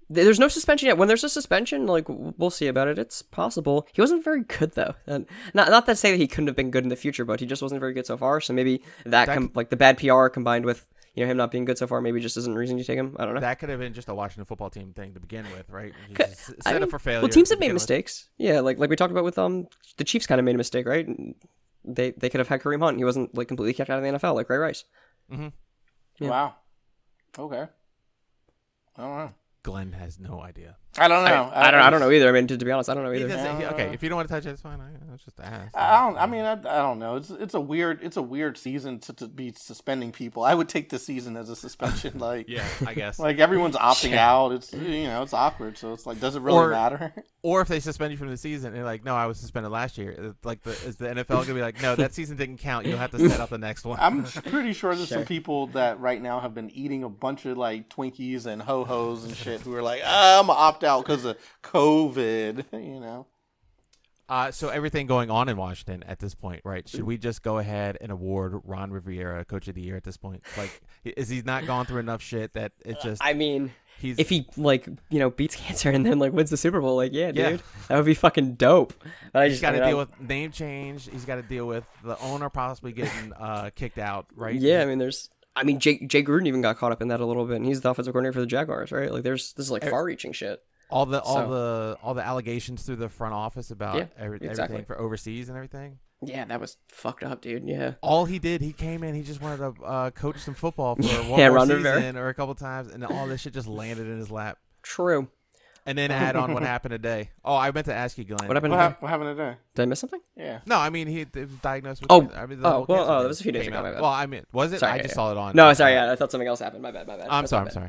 There's no suspension yet. When there's a suspension, like, we'll see about it. It's possible. He wasn't very good, though. And not to say that he couldn't have been good in the future, but he just wasn't very good so far. So maybe like the bad PR combined with him not being good so far, maybe just isn't a reason to take him. I don't know. That could have been just a Washington football team thing to begin with, right? Set up for failure. Well, teams have made mistakes. Yeah, like we talked about with the Chiefs kind of made a mistake, right? They could have had Kareem Hunt. He wasn't like completely kicked out of the NFL like Ray Rice. Mm-hmm. Yeah. Wow. Okay. I don't know. Glenn has no idea. I don't know. I don't know either. I mean, to be honest, I don't know either. Okay, if you don't want to touch it, it's fine. I just ask. I don't know. It's a weird season to be suspending people. I would take this season as a suspension. Like, yeah, I guess. Like everyone's opting out. It's it's awkward. So it's like, does it really matter? Or if they suspend you from the season, and they're like, no, I was suspended last year. Like, is the NFL gonna be like, no, that season didn't count. You'll have to set up the next one. I'm pretty sure there's some people that right now have been eating a bunch of like Twinkies and ho hos and shit who are like, I'm gonna opt out because of COVID. So everything going on in Washington at this point, right? Should we just go ahead and award Ron Rivera Coach of the Year at this point? Like, is he not gone through enough shit that it's just? I mean, if he beats cancer and then like wins the Super Bowl, like dude, that would be fucking dope. But he's got to deal with name change. He's got to deal with the owner possibly getting kicked out, right? Yeah, I mean, Jay Gruden even got caught up in that a little bit, and he's the offensive coordinator for the Jaguars, right? Like, this is like far-reaching shit. All the allegations through the front office about everything for overseas and everything. Yeah, that was fucked up, dude. Yeah. All he did, he came in, he just wanted to coach some football for one more season or a couple times, and all this shit just landed in his lap. True. And then add on what happened today. Oh, I meant to ask you, Glenn. What happened today? Did I miss something? Yeah. No, I mean, he was diagnosed with that was a few days ago. My bad. Well, I mean, was it? Sorry, I just saw it on. No, sorry, I thought something else happened. My bad. I'm sorry.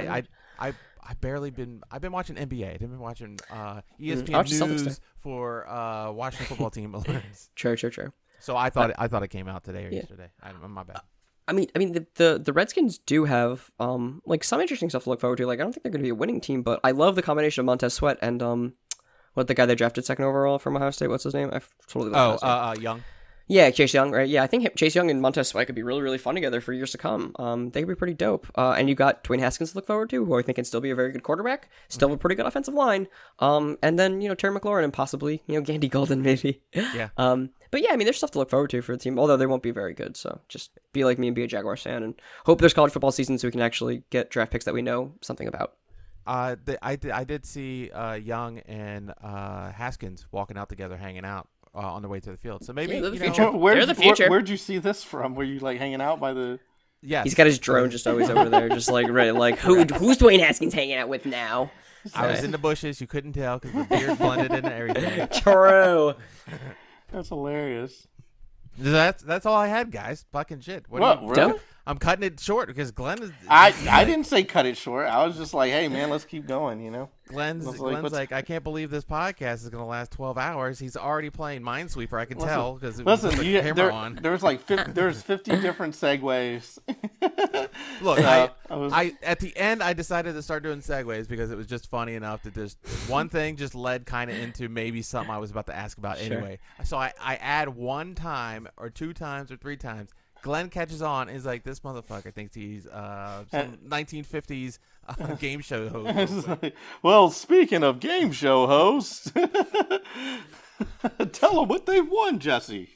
I've been watching NBA. I've been watching ESPN News for Washington football team alerts. True. So I thought it came out today or yesterday. My bad. I mean, the Redskins do have like some interesting stuff to look forward to. Like, I don't think they're going to be a winning team, but I love the combination of Montez Sweat and what the guy they drafted second overall from Ohio State. What's his name? I totally Young. Yeah, Chase Young, right? Yeah, I think Chase Young and Montez Sweat could be really, really fun together for years to come. They could be pretty dope. And you got Dwayne Haskins to look forward to, who I think can still be a very good quarterback, still a pretty good offensive line. And then, Terry McLaurin and possibly, Gandy Golden maybe. Yeah. But yeah, I mean, there's stuff to look forward to for the team, although they won't be very good. So just be like me and be a Jaguars fan and hope there's college football season so we can actually get draft picks that we know something about. I did see Young and Haskins walking out together, hanging out. On the way to the field, so maybe they're the future. They're the future. Where'd you see this from? Were you like hanging out by the? Yeah, he's got his drone just always over there, just like ready. Like who's Dwayne Haskins hanging out with now? I was in the bushes. You couldn't tell because the beard blended into everything. True. That's hilarious. That's all I had, guys. Fucking shit. Really? I'm cutting it short because Glenn is. I didn't say cut it short. I was just like, hey man, let's keep going. Glenn's like, I can't believe this podcast is going to last 12 hours. He's already playing Minesweeper. I can tell because it was the camera on. There's 50 different segues. Look, I at the end I decided to start doing segues because it was just funny enough that this one thing just led kind of into maybe something I was about to ask about anyway. So I add one time or two times or three times. Glenn catches on and is like, this motherfucker thinks he's some 1950s game show host. Well, speaking of game show hosts, tell them what they've won, Jesse.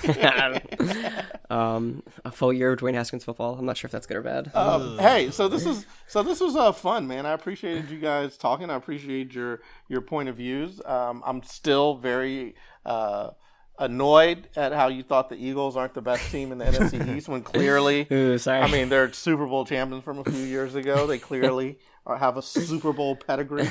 A full year of Dwayne Haskins football. I'm not sure if that's good or bad. Hey, so this was fun, man. I appreciated you guys talking. I appreciate your point of views. I'm still very annoyed at how you thought the Eagles aren't the best team in the NFC East when clearly, I mean, they're Super Bowl champions from a few years ago. They clearly have a Super Bowl pedigree.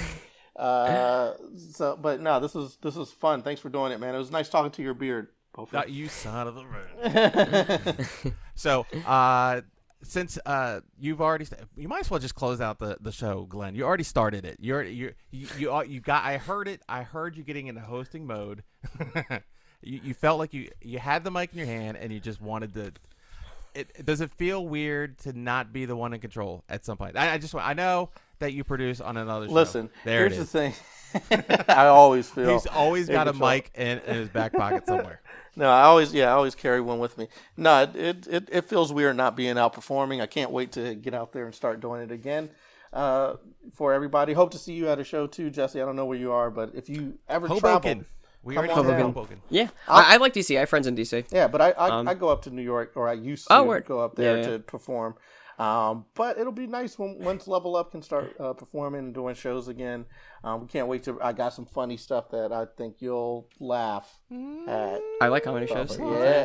But no, this is fun. Thanks for doing it, man. It was nice talking to your beard. You son of a bitch. So, since you've already, you might as well just close out the show, Glenn. You already started it. You got. I heard it. I heard you getting into hosting mode. You felt like you had the mic in your hand and you just wanted to. Does it feel weird to not be the one in control at some point? I know that you produce on another show. Listen, here's the thing. I always feel he's always got a mic in his back pocket somewhere. No, I always carry one with me. No, it feels weird not being outperforming. I can't wait to get out there and start doing it again. for everybody. Hope to see you at a show too, Jesse. I don't know where you are, but if you ever Hoboken. travel, We come already on said down. Hoboken. Yeah, I like DC. I have friends in DC. Yeah, but I go up to New York, or I used to word. go up there Yeah, yeah. to perform. But it'll be nice once Level Up can start performing and doing shows again. We can't wait to. I got some funny stuff that I think you'll laugh at. I like comedy shows.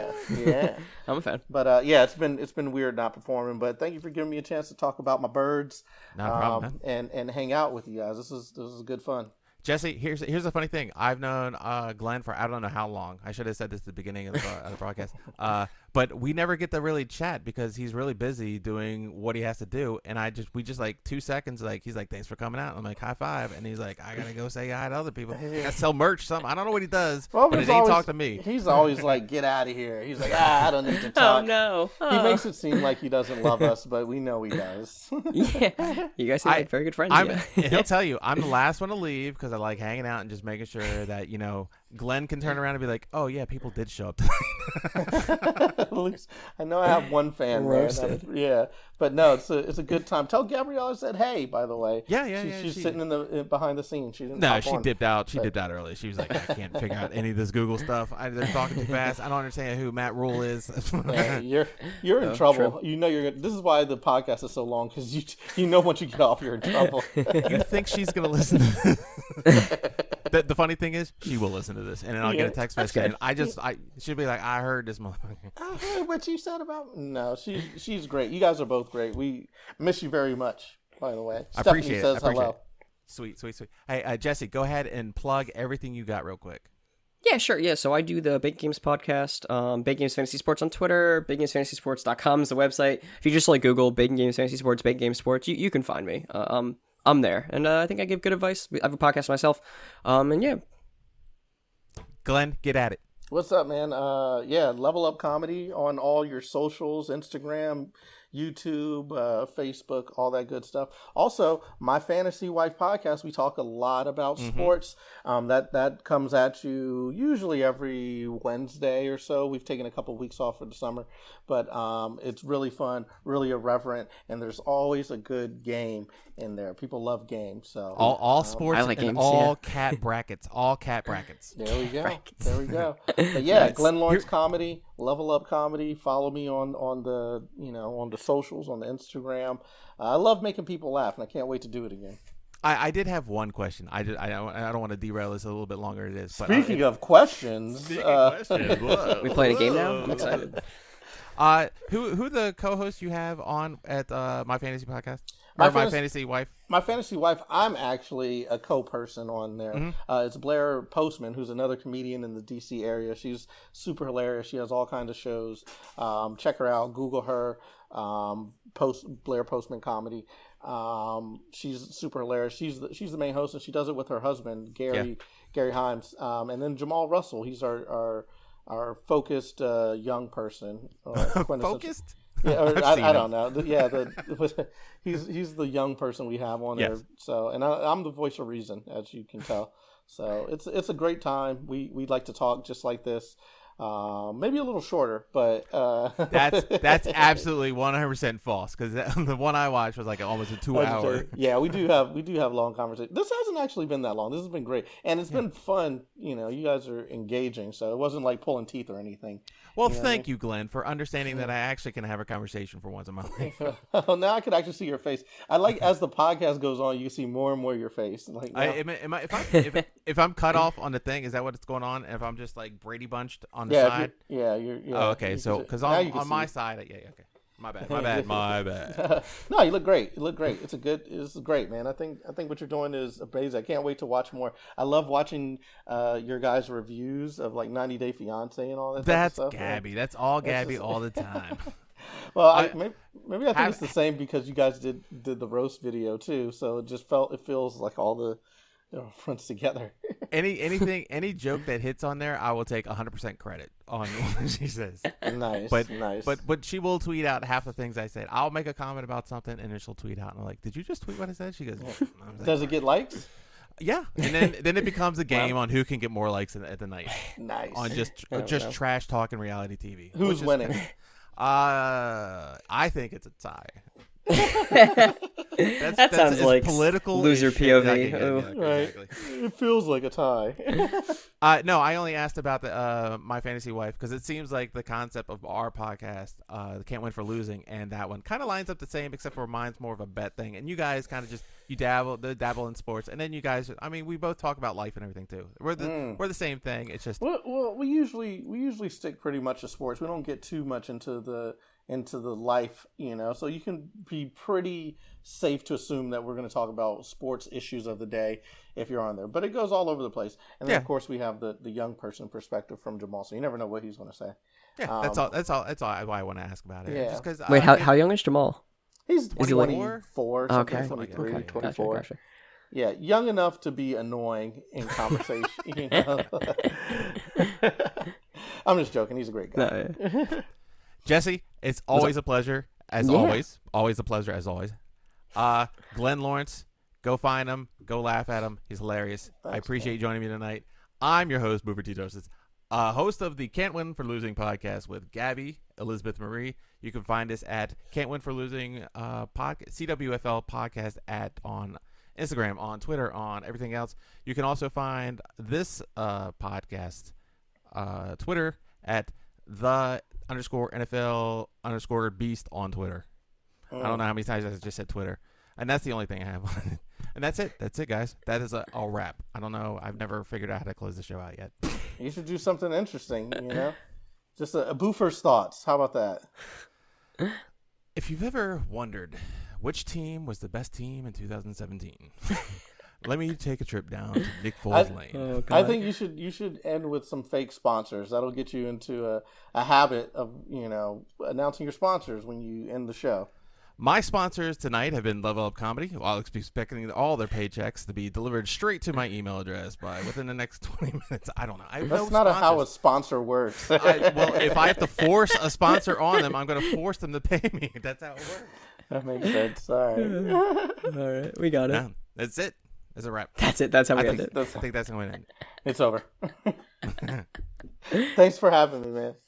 Yeah. I'm a fan. But yeah, it's been weird not performing. But thank you for giving me a chance to talk about my birds, No problem, and hang out with you guys. This is good fun. Jesse, here's the funny thing. I've known Glenn for I don't know how long. I should have said this at the beginning of the broadcast. But we never get to really chat because he's really busy doing what he has to do. And we just like 2 seconds, like he's like, "Thanks for coming out." I'm like, "High five," and he's like, "I gotta go say hi to other people. I gotta sell merch, something. I don't know what he does, but it ain't talk to me." He's always like, "Get out of here." He's like, "I don't need to talk." Oh no! He makes it seem like he doesn't love us, but we know he does. Yeah, you guys seem like very good friends. And Yeah. he'll tell you, I'm the last one to leave because I like hanging out and just making sure that Glenn can turn around and be like, "Oh yeah, people did show up tonight." At least I know I have one fan there. Yeah, but no, it's a good time. Tell Gabrielle I said hey. By the way, she's sitting in behind the scenes. She didn't. No, she dipped out. She dipped out early. She was like, "I can't figure out any of this Google stuff. They're talking too fast. I don't understand who Matt Rule is." Yeah, you're in trouble. True. This is why the podcast is so long, because you know once you get off, you're in trouble. You think she's gonna listen to this? The funny thing is, she will listen to this, and then I'll get a text message, and she'll be like, "I heard this motherfucker." I heard what you said about. No, she's great. You guys are both great. We miss you very much. By the way, I Stephanie appreciate says it. I appreciate hello. it. Sweet. Hey, Jesse, go ahead and plug everything you got real quick. Yeah, sure. Yeah, so I do the Big Games podcast, Big Games Fantasy Sports on Twitter, BigGamesFantasySports.com is the website. If you just Google Big Games Fantasy Sports, Big Games Sports, you can find me. I'm there, and I think I give good advice. I have a podcast myself, and yeah. Glenn, get at it. What's up, man? Level Up Comedy on all your socials, Instagram, YouTube, Facebook, all that good stuff. Also, My Fantasy Wife podcast, we talk a lot about sports. That comes at you usually every Wednesday or so. We've taken a couple of weeks off for the summer, but it's really fun, really irreverent, and there's always a good game in there. People love games. So all sports I like and games, all cat brackets. All cat brackets. There we go. But yeah, nice. Glenn Lawrence Comedy, Level Up Comedy. Follow me on the on the socials, on the Instagram. I love making people laugh, and I can't wait to do it again. I did have one question. I don't want to derail this a little bit longer. It is. Speaking of questions, we playing a game now. I'm excited. Who the co-host you have on at My Fantasy Podcast? My Fantasy Wife. My Fantasy Wife. I'm actually a co-person on there. It's Blair Postman, who's another comedian in the DC area. She's super hilarious. She has all kinds of shows. Check her out. Google her. Blair Postman Comedy. She's super hilarious. She's the main host, and she does it with her husband Gary Himes. And then Jamal Russell. He's our focused young person. Focused. Yeah, or I don't know. He's the young person we have on there. So, and I'm the voice of reason, as you can tell. So it's a great time. We like to talk just like this. Maybe a little shorter, but that's absolutely 100% false, because the one I watched was like almost a 2 hour. Yeah, we do have long conversations. This hasn't actually been that long. This has been great, and it's been fun. You guys are engaging, so it wasn't like pulling teeth or anything. Well, thank you, Glenn, for understanding that I actually can have a conversation for once in my life. Now I could actually see your face. I like as the podcast goes on, you see more and more your face. Like, if I'm cut off on the thing, is that what's going on? If I'm just like Brady bunched on the side? You're. Oh, okay. So because on my side, okay. My bad. No, you look great. It's great, man. I think what you're doing is amazing. I can't wait to watch more. I love watching your guys' reviews of like 90 Day Fiance and all that. That's stuff. Gabby. That's all Gabby all the time. Well, maybe I think it's the same because you guys did the roast video too. So it feels like all the fronts together. Any joke that hits on there, I will take 100% credit on what she says. Nice, nice. But she will tweet out half the things I said. I'll make a comment about something, and then she'll tweet out, and I'm like, "Did you just tweet what I said?" She goes, "Does it get likes?" Yeah, and then it becomes a game on who can get more likes at the night. Nice. On just trash talking reality TV. Who's winning? I think it's a tie. That sounds as like political loser as shit POV. as I can get. Oh. Yeah, Right. exactly. It feels like a tie. No, I only asked about the My Fantasy Wife because it seems like the concept of our podcast, Can't Win for Losing, and that one kind of lines up the same, except for mine's more of a bet thing, and you guys kind of just dabble in sports, and then you guys, I mean, we both talk about life and everything too. We're the same thing. It's just Well, we usually stick pretty much to sports. We don't get too much into the life, so you can be pretty safe to assume that we're going to talk about sports issues of the day if you're on there. But it goes all over the place. And then, of course, we have the young person perspective from Jamal, so you never know what he's going to say. yeah, that's all why I want to ask about it. Yeah. Just 'cause, Wait, how young is Jamal? He's Is he like- 24, Okay. 23, Okay. 24. Gotcha. Yeah, young enough to be annoying in conversation. I'm just joking. He's a great guy. No, yeah. Jesse, it's always a pleasure, as Yeah. always. Always a pleasure, as always. Glenn Lawrence, go find him. Go laugh at him. He's hilarious. I Thanks, appreciate you joining me tonight. I'm your host, Boofer T. Joseph, host of the Can't Win for Losing podcast with Gabby, Elizabeth Marie. You can find us at Can't Win for Losing CWFL podcast on Instagram, on Twitter, on everything else. You can also find this podcast Twitter at _NFL_beast on Twitter. I don't know how many times I just said Twitter. And that's the only thing I have on it. And that's it. That's it, guys. That is a wrap. I don't know. I've never figured out how to close the show out yet. You should do something interesting, Just a Boofer's thoughts. How about that? If you've ever wondered which team was the best team in 2017, let me take a trip down to Nick Foles Lane. Oh, God. I think you should end with some fake sponsors. That'll get you into a habit of, announcing your sponsors when you end the show. My sponsors tonight have been Level Up Comedy. I'll be expecting all their paychecks to be delivered straight to my email address within the next 20 minutes. I don't know. I have That's no not how a sponsors. sponsor works. Well, if I have to force a sponsor on them, I'm going to force them to pay me. That's how it works. That makes sense. All right. All right, we got it. No, that's it. That's a wrap. That's it. That's how we I end think, it. I think that's going to end. It's over. Thanks for having me, man.